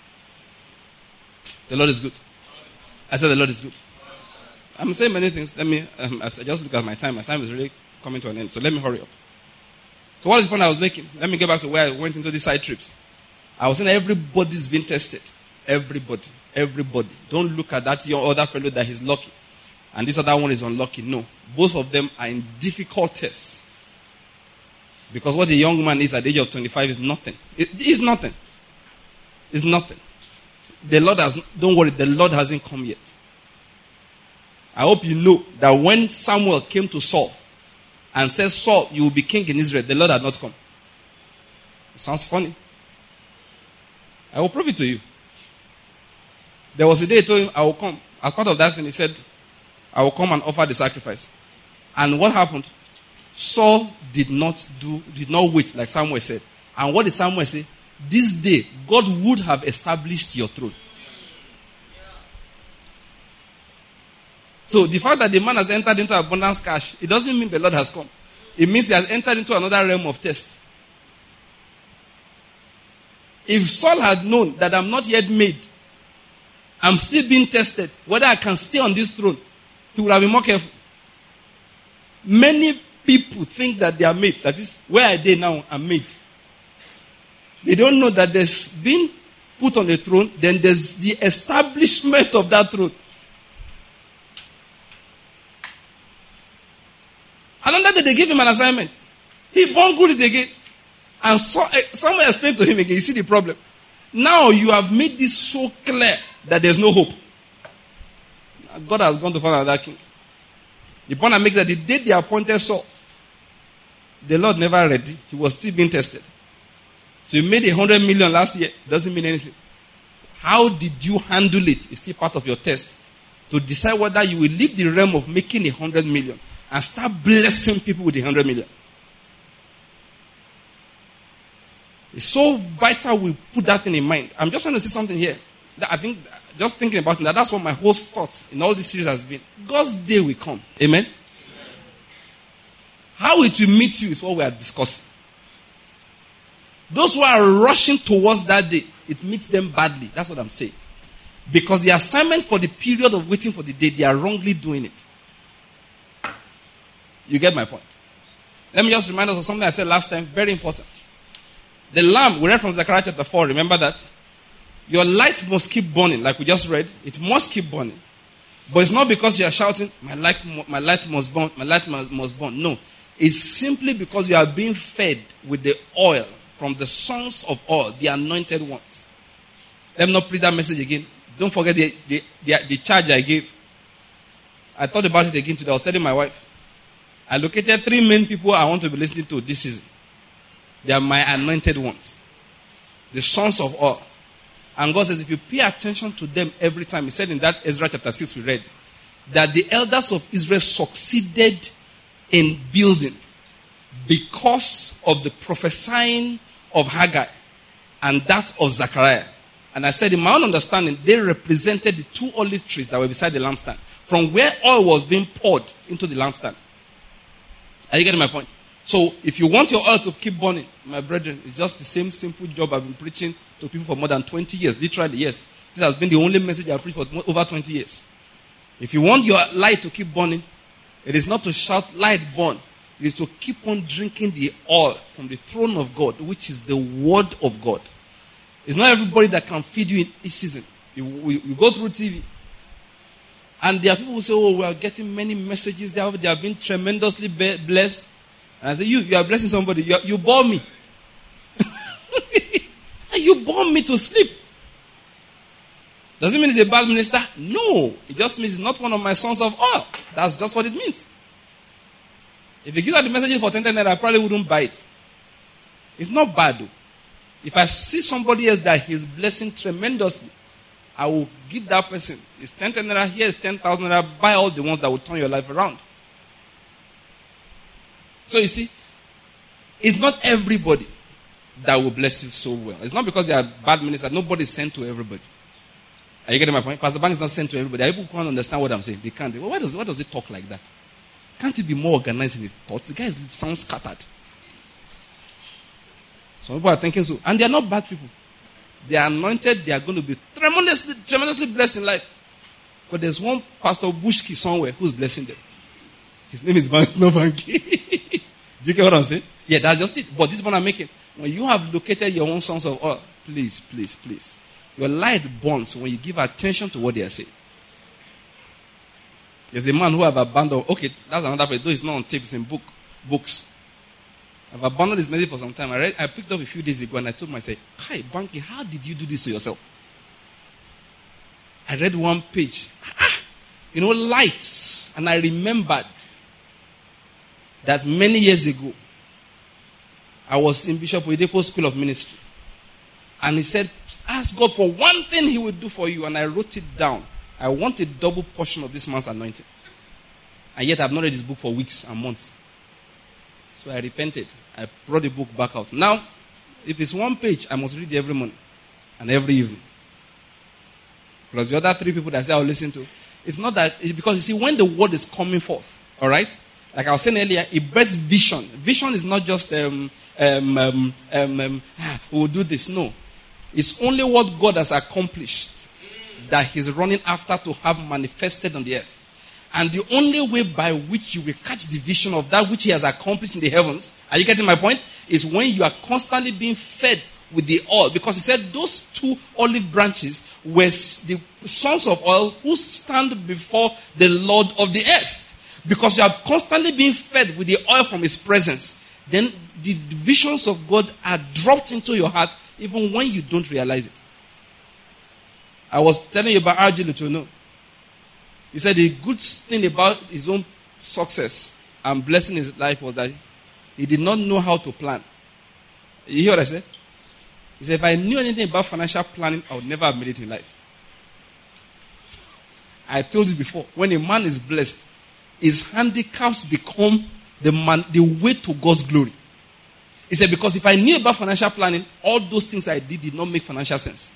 The Lord is good. I said the Lord is good. I'm saying many things. Let me, as I just look at my time is really coming to an end. So let me hurry up. So what is the point I was making? Let me get back to where I went into these side trips. I was saying everybody's been tested. Everybody. Don't look at that your other fellow that he's lucky. And this other one is unlucky. No. Both of them are in difficult tests. Because what a young man is at the age of 25 is nothing. It is nothing. It's nothing. Don't worry, the Lord hasn't come yet. I hope you know that when Samuel came to Saul and said, Saul, you will be king in Israel, the Lord had not come. It sounds funny. I will prove it to you. There was a day he told him, I will come. As part of that thing, he said, I will come and offer the sacrifice. And what happened? Saul did not wait, like Samuel said. And what did Samuel say? This day, God would have established your throne. So the fact that the man has entered into abundance cash, it doesn't mean the Lord has come. It means he has entered into another realm of test. If Saul had known that I'm not yet made, I'm still being tested, whether I can stay on this throne, he would have been more careful. Many people think that they are made. That is, where are they now? I'm made. They don't know that there's been put on a throne, then there's the establishment of that throne. Another day they gave him an assignment. He bungled it again. And someone explained to him again, you see the problem. Now you have made this so clear that there's no hope. God has gone to find another king. The point I make that the day they appointed Saul, the Lord never ready. He was still being tested. So you made 100 million last year. Doesn't mean anything. How did you handle it? It's still part of your test. To decide whether you will leave the realm of making 100 million and start blessing people with 100 million. It's so vital we put that thing in mind. I'm just trying to say something here. That I think, just thinking about it, that's what my whole thoughts in all this series has been. God's day will come. Amen? Amen. How it will meet you is what we are discussing. Those who are rushing towards that day, it meets them badly. That's what I'm saying. Because the assignment for the period of waiting for the day, they are wrongly doing it. You get my point? Let me just remind us of something I said last time, very important. The lamp, we read from Zechariah chapter 4, remember that? Your light must keep burning, like we just read. It must keep burning. But it's not because you are shouting, my light must burn, my light must burn. No. It's simply because you are being fed with the oil from the sons of oil, the anointed ones. Let me not preach that message again. Don't forget the charge I gave. I thought about it again today. I was telling my wife. I located 3 main people I want to be listening to this season. They are my anointed ones. The sons of oil. And God says if you pay attention to them every time, He said in that Ezra chapter 6 we read, that the elders of Israel succeeded in building because of the prophesying of Haggai and that of Zechariah. And I said in my own understanding, they represented the 2 olive trees that were beside the lampstand, from where oil was being poured into the lampstand. Are you getting my point? So, if you want your oil to keep burning, my brethren, it's just the same simple job I've been preaching to people for more than 20 years. Literally, yes. This has been the only message I've preached for over 20 years. If you want your light to keep burning, it is not to shout, light burn. It is to keep on drinking the oil from the throne of God, which is the word of God. It's not everybody that can feed you in each season. You go through TV. And there are people who say, oh, we are getting many messages. They have been tremendously blessed. And I say, you are blessing somebody. You bore me. You bore me to sleep. Does it mean he's a bad minister? No. It just means he's not one of my sons of oil. That's just what it means. If he gives out the messages for 10 naira, I probably wouldn't buy it. It's not bad though. If I see somebody else that he's blessing tremendously, I will give that person. It's 10 naira, here is 10,000 naira. Buy all the ones that will turn your life around. So you see, it's not everybody that will bless you so well. It's not because they are bad ministers. Nobody is sent to everybody. Are you getting my point? Pastor Bank is not sent to everybody. People can't understand what I'm saying. They can't. Well, why does it talk like that? Can't he be more organized in his thoughts? The guy sounds scattered. Some people are thinking so. And they are not bad people. They are anointed. They are going to be tremendously blessed in life. But there's one Pastor Bushki somewhere who's blessing them. His name is Banky. Do you get what I'm saying? Yeah, that's just it. But this point I'm making. When you have located your own sons of oil, please. Your light burns when you give attention to what they are saying. There's a man who have abandoned. Okay, that's another place. Though it's not on tape, it's in books. I've abandoned this message for some time. I picked up a few days ago and I told myself, hi, Banky, how did you do this to yourself? I read one page. Lights. And I remembered that many years ago, I was in Bishop Oyedepo's School of Ministry. And he said, ask God for one thing he will do for you. And I wrote it down. I want a double portion of this man's anointing. And yet I've not read his book for weeks and months. So I repented. I brought the book back out. Now, if it's one page, I must read it every morning and every evening. Plus the other 3 people that I say I'll listen to. It's not that, because you see, when the word is coming forth, all right? Like I was saying earlier, it births vision. Vision is not just, we'll do this. No. It's only what God has accomplished that he's running after to have manifested on the earth. And the only way by which you will catch the vision of that which he has accomplished in the heavens, are you getting my point? Is when you are constantly being fed with the oil. Because he said those 2 olive branches were the sons of oil who stand before the Lord of the earth. Because you are constantly being fed with the oil from his presence, then the visions of God are dropped into your heart even when you don't realize it. I was telling you about R.J. Lutono. He said the good thing about his own success and blessing his life was that he did not know how to plan. You hear what I said? He said, if I knew anything about financial planning, I would never have made it in life. I told you before, when a man is blessed, his handicaps become the way to God's glory. He said, because if I knew about financial planning, all those things I did not make financial sense.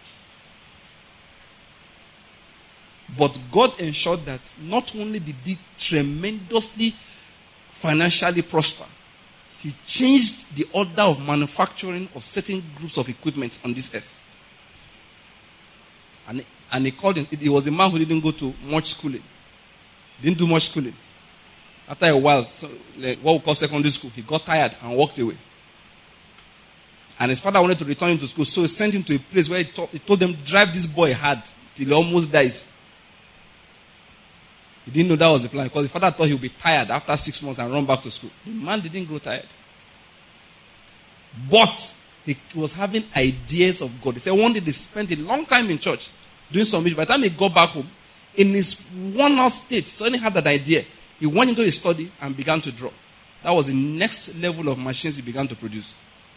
But God ensured that not only did he tremendously financially prosper, he changed the order of manufacturing of certain groups of equipment on this earth. And he called him, he was a man who didn't go to much schooling. Didn't do much schooling. After a while, so, like what we call secondary school, he got tired and walked away. And his father wanted to return him to school, so he sent him to a place where he told them, drive this boy hard till he almost dies. He didn't know that was the plan, because the father thought he would be tired after 6 months and run back to school. The man didn't grow tired. But he was having ideas of God. He said one day they spent a long time in church doing some mission. By the time he got back home, in his worn-out state, so he had that idea. He went into his study and began to draw. That was the next level of machines he began to produce.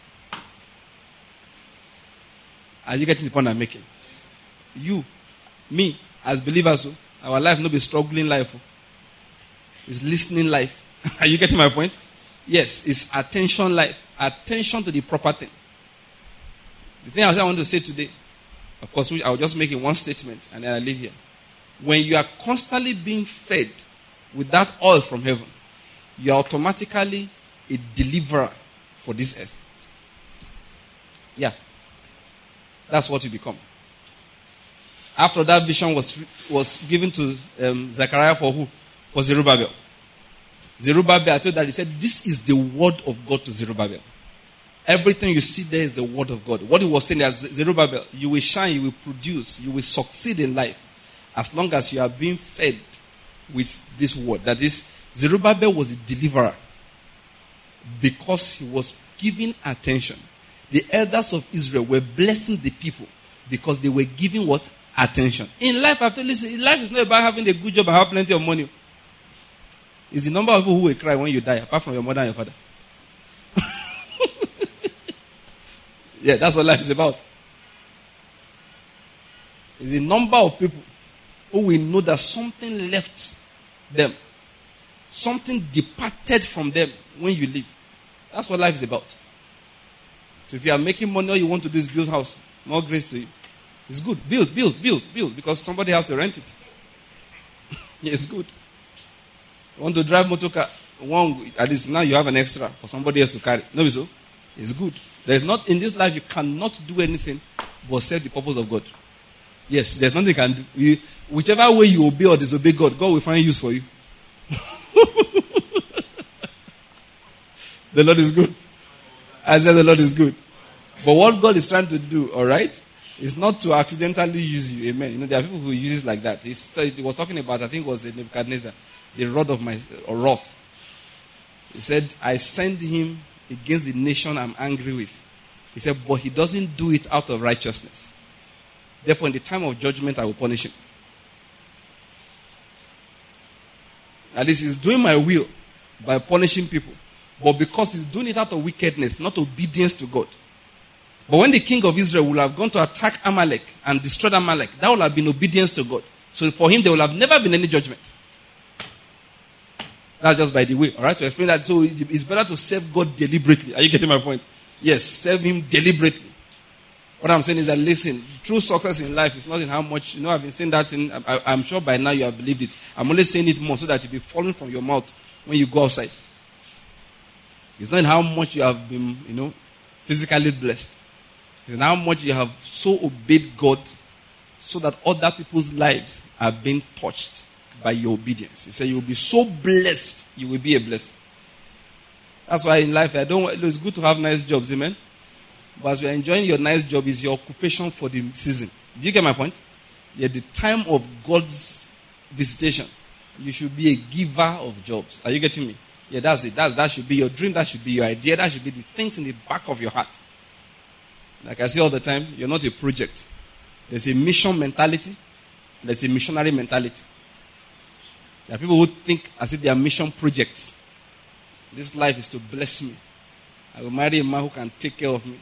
Are you getting the point I'm making? You, me, as believers, our life not be struggling life. It's listening life. Are you getting my point? Yes, it's attention life. Attention to the proper thing. The thing I want to say today, of course, I'll just make it one statement and then I leave here. When you are constantly being fed with that oil from heaven, you are automatically a deliverer for this earth. Yeah. That's what you become. After that vision was given to Zechariah for who? For Zerubbabel. Zerubbabel, I told that he said, this is the word of God to Zerubbabel. Everything you see there is the word of God. What he was saying is, Zerubbabel, you will shine, you will produce, you will succeed in life as long as you are being fed with this word. That is, Zerubbabel was a deliverer because he was giving attention. The elders of Israel were blessing the people because they were giving what? Attention. In life, I have to listen, life is not about having a good job and have plenty of money. It's the number of people who will cry when you die, apart from your mother and your father. Yeah, that's what life is about. It's the number of people who will know that something left them. Something departed from them when you leave. That's what life is about. So if you are making money, all you want to do is build house. More grace to you. It's good. Build. Because somebody has to rent it. Yeah, it's good. You want to drive motor car, at least now you have an extra for somebody else to carry. No, so it's good. There's not in this life you cannot do anything but serve the purpose of God. Yes, there's nothing you can do. Whichever way you obey or disobey God, God will find use for you. The Lord is good. I said the Lord is good. But what God is trying to do, all right, is not to accidentally use you. Amen. You know, there are people who use it like that. He was talking about, I think it was Nebuchadnezzar, the rod of my wrath. He said, I send him against the nation I'm angry with. He said, but he doesn't do it out of righteousness. Therefore, in the time of judgment, I will punish him. At least he's doing my will by punishing people. But because he's doing it out of wickedness, not obedience to God. But when the king of Israel would have gone to attack Amalek and destroy Amalek, that would have been obedience to God. So for him, there will have never been any judgment. That's just by the way. All right, to explain that. So it's better to serve God deliberately. Are you getting my point? Yes, serve him deliberately. What I'm saying is that, listen, true success in life is not in how much, I've been saying that, I'm sure by now you have believed it. I'm only saying it more so that you'll be falling from your mouth when you go outside. It's not in how much you have been, physically blessed. It's in how much you have so obeyed God so that other people's lives are being touched by your obedience. He said you will be so blessed, you will be a blessing. That's why in life, it's good to have nice jobs, amen? But as you're enjoying your nice job, is your occupation for the season. Do you get my point? Yeah, the time of God's visitation, you should be a giver of jobs. Are you getting me? Yeah, that's it. That should be your dream. That should be your idea. That should be the things in the back of your heart. Like I say all the time, you're not a project. There's a mission mentality. There's a missionary mentality. There are people who think as if they are mission projects. This life is to bless me. I will marry a man who can take care of me.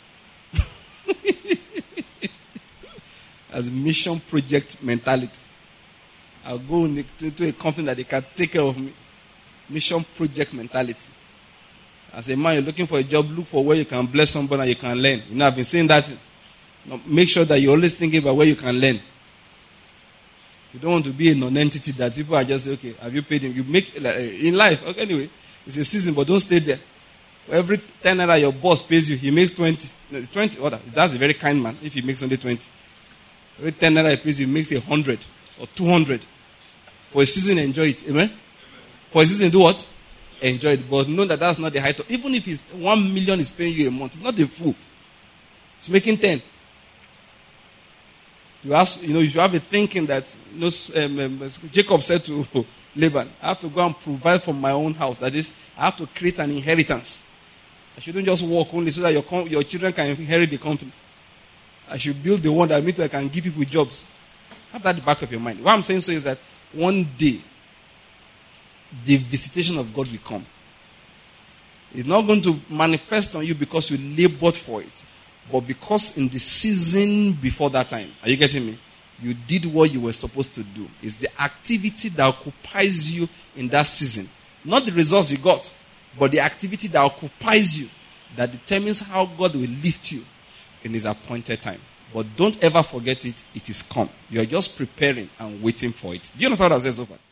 As a mission project mentality. I'll go to a company that they can take care of me. Mission project mentality. As a man, you're looking for a job, look for where you can bless somebody and you can learn. I've been saying that. Make sure that you're always thinking about where you can learn. You don't want to be a non-entity that people are just saying, okay, have you paid him? You make, in life, okay, anyway, it's a season, but don't stay there. For every 10 naira your boss pays you, he makes 20. 20, that's a very kind man if he makes only 20. Every 10 naira he pays you, he makes 100 or 200. For a season, enjoy it. Amen? For a season, do what? Enjoy it. But know that that's not the height. Even if it's 1 million is paying you a month, it's not the full. It's making 10. You should have a thinking that, Jacob said to Laban, I have to go and provide for my own house. That is, I have to create an inheritance. I shouldn't just work only so that your children can inherit the company. I should build the one that means I can give people jobs. Have that at the back of your mind. What I'm saying so is that one day, the visitation of God will come. It's not going to manifest on you because you labored for it, but because in the season before that time, are you getting me? You did what you were supposed to do. It's the activity that occupies you in that season. Not the results you got, but the activity that occupies you that determines how God will lift you in his appointed time. But don't ever forget it. It is come. You are just preparing and waiting for it. Do you understand what I've said so far?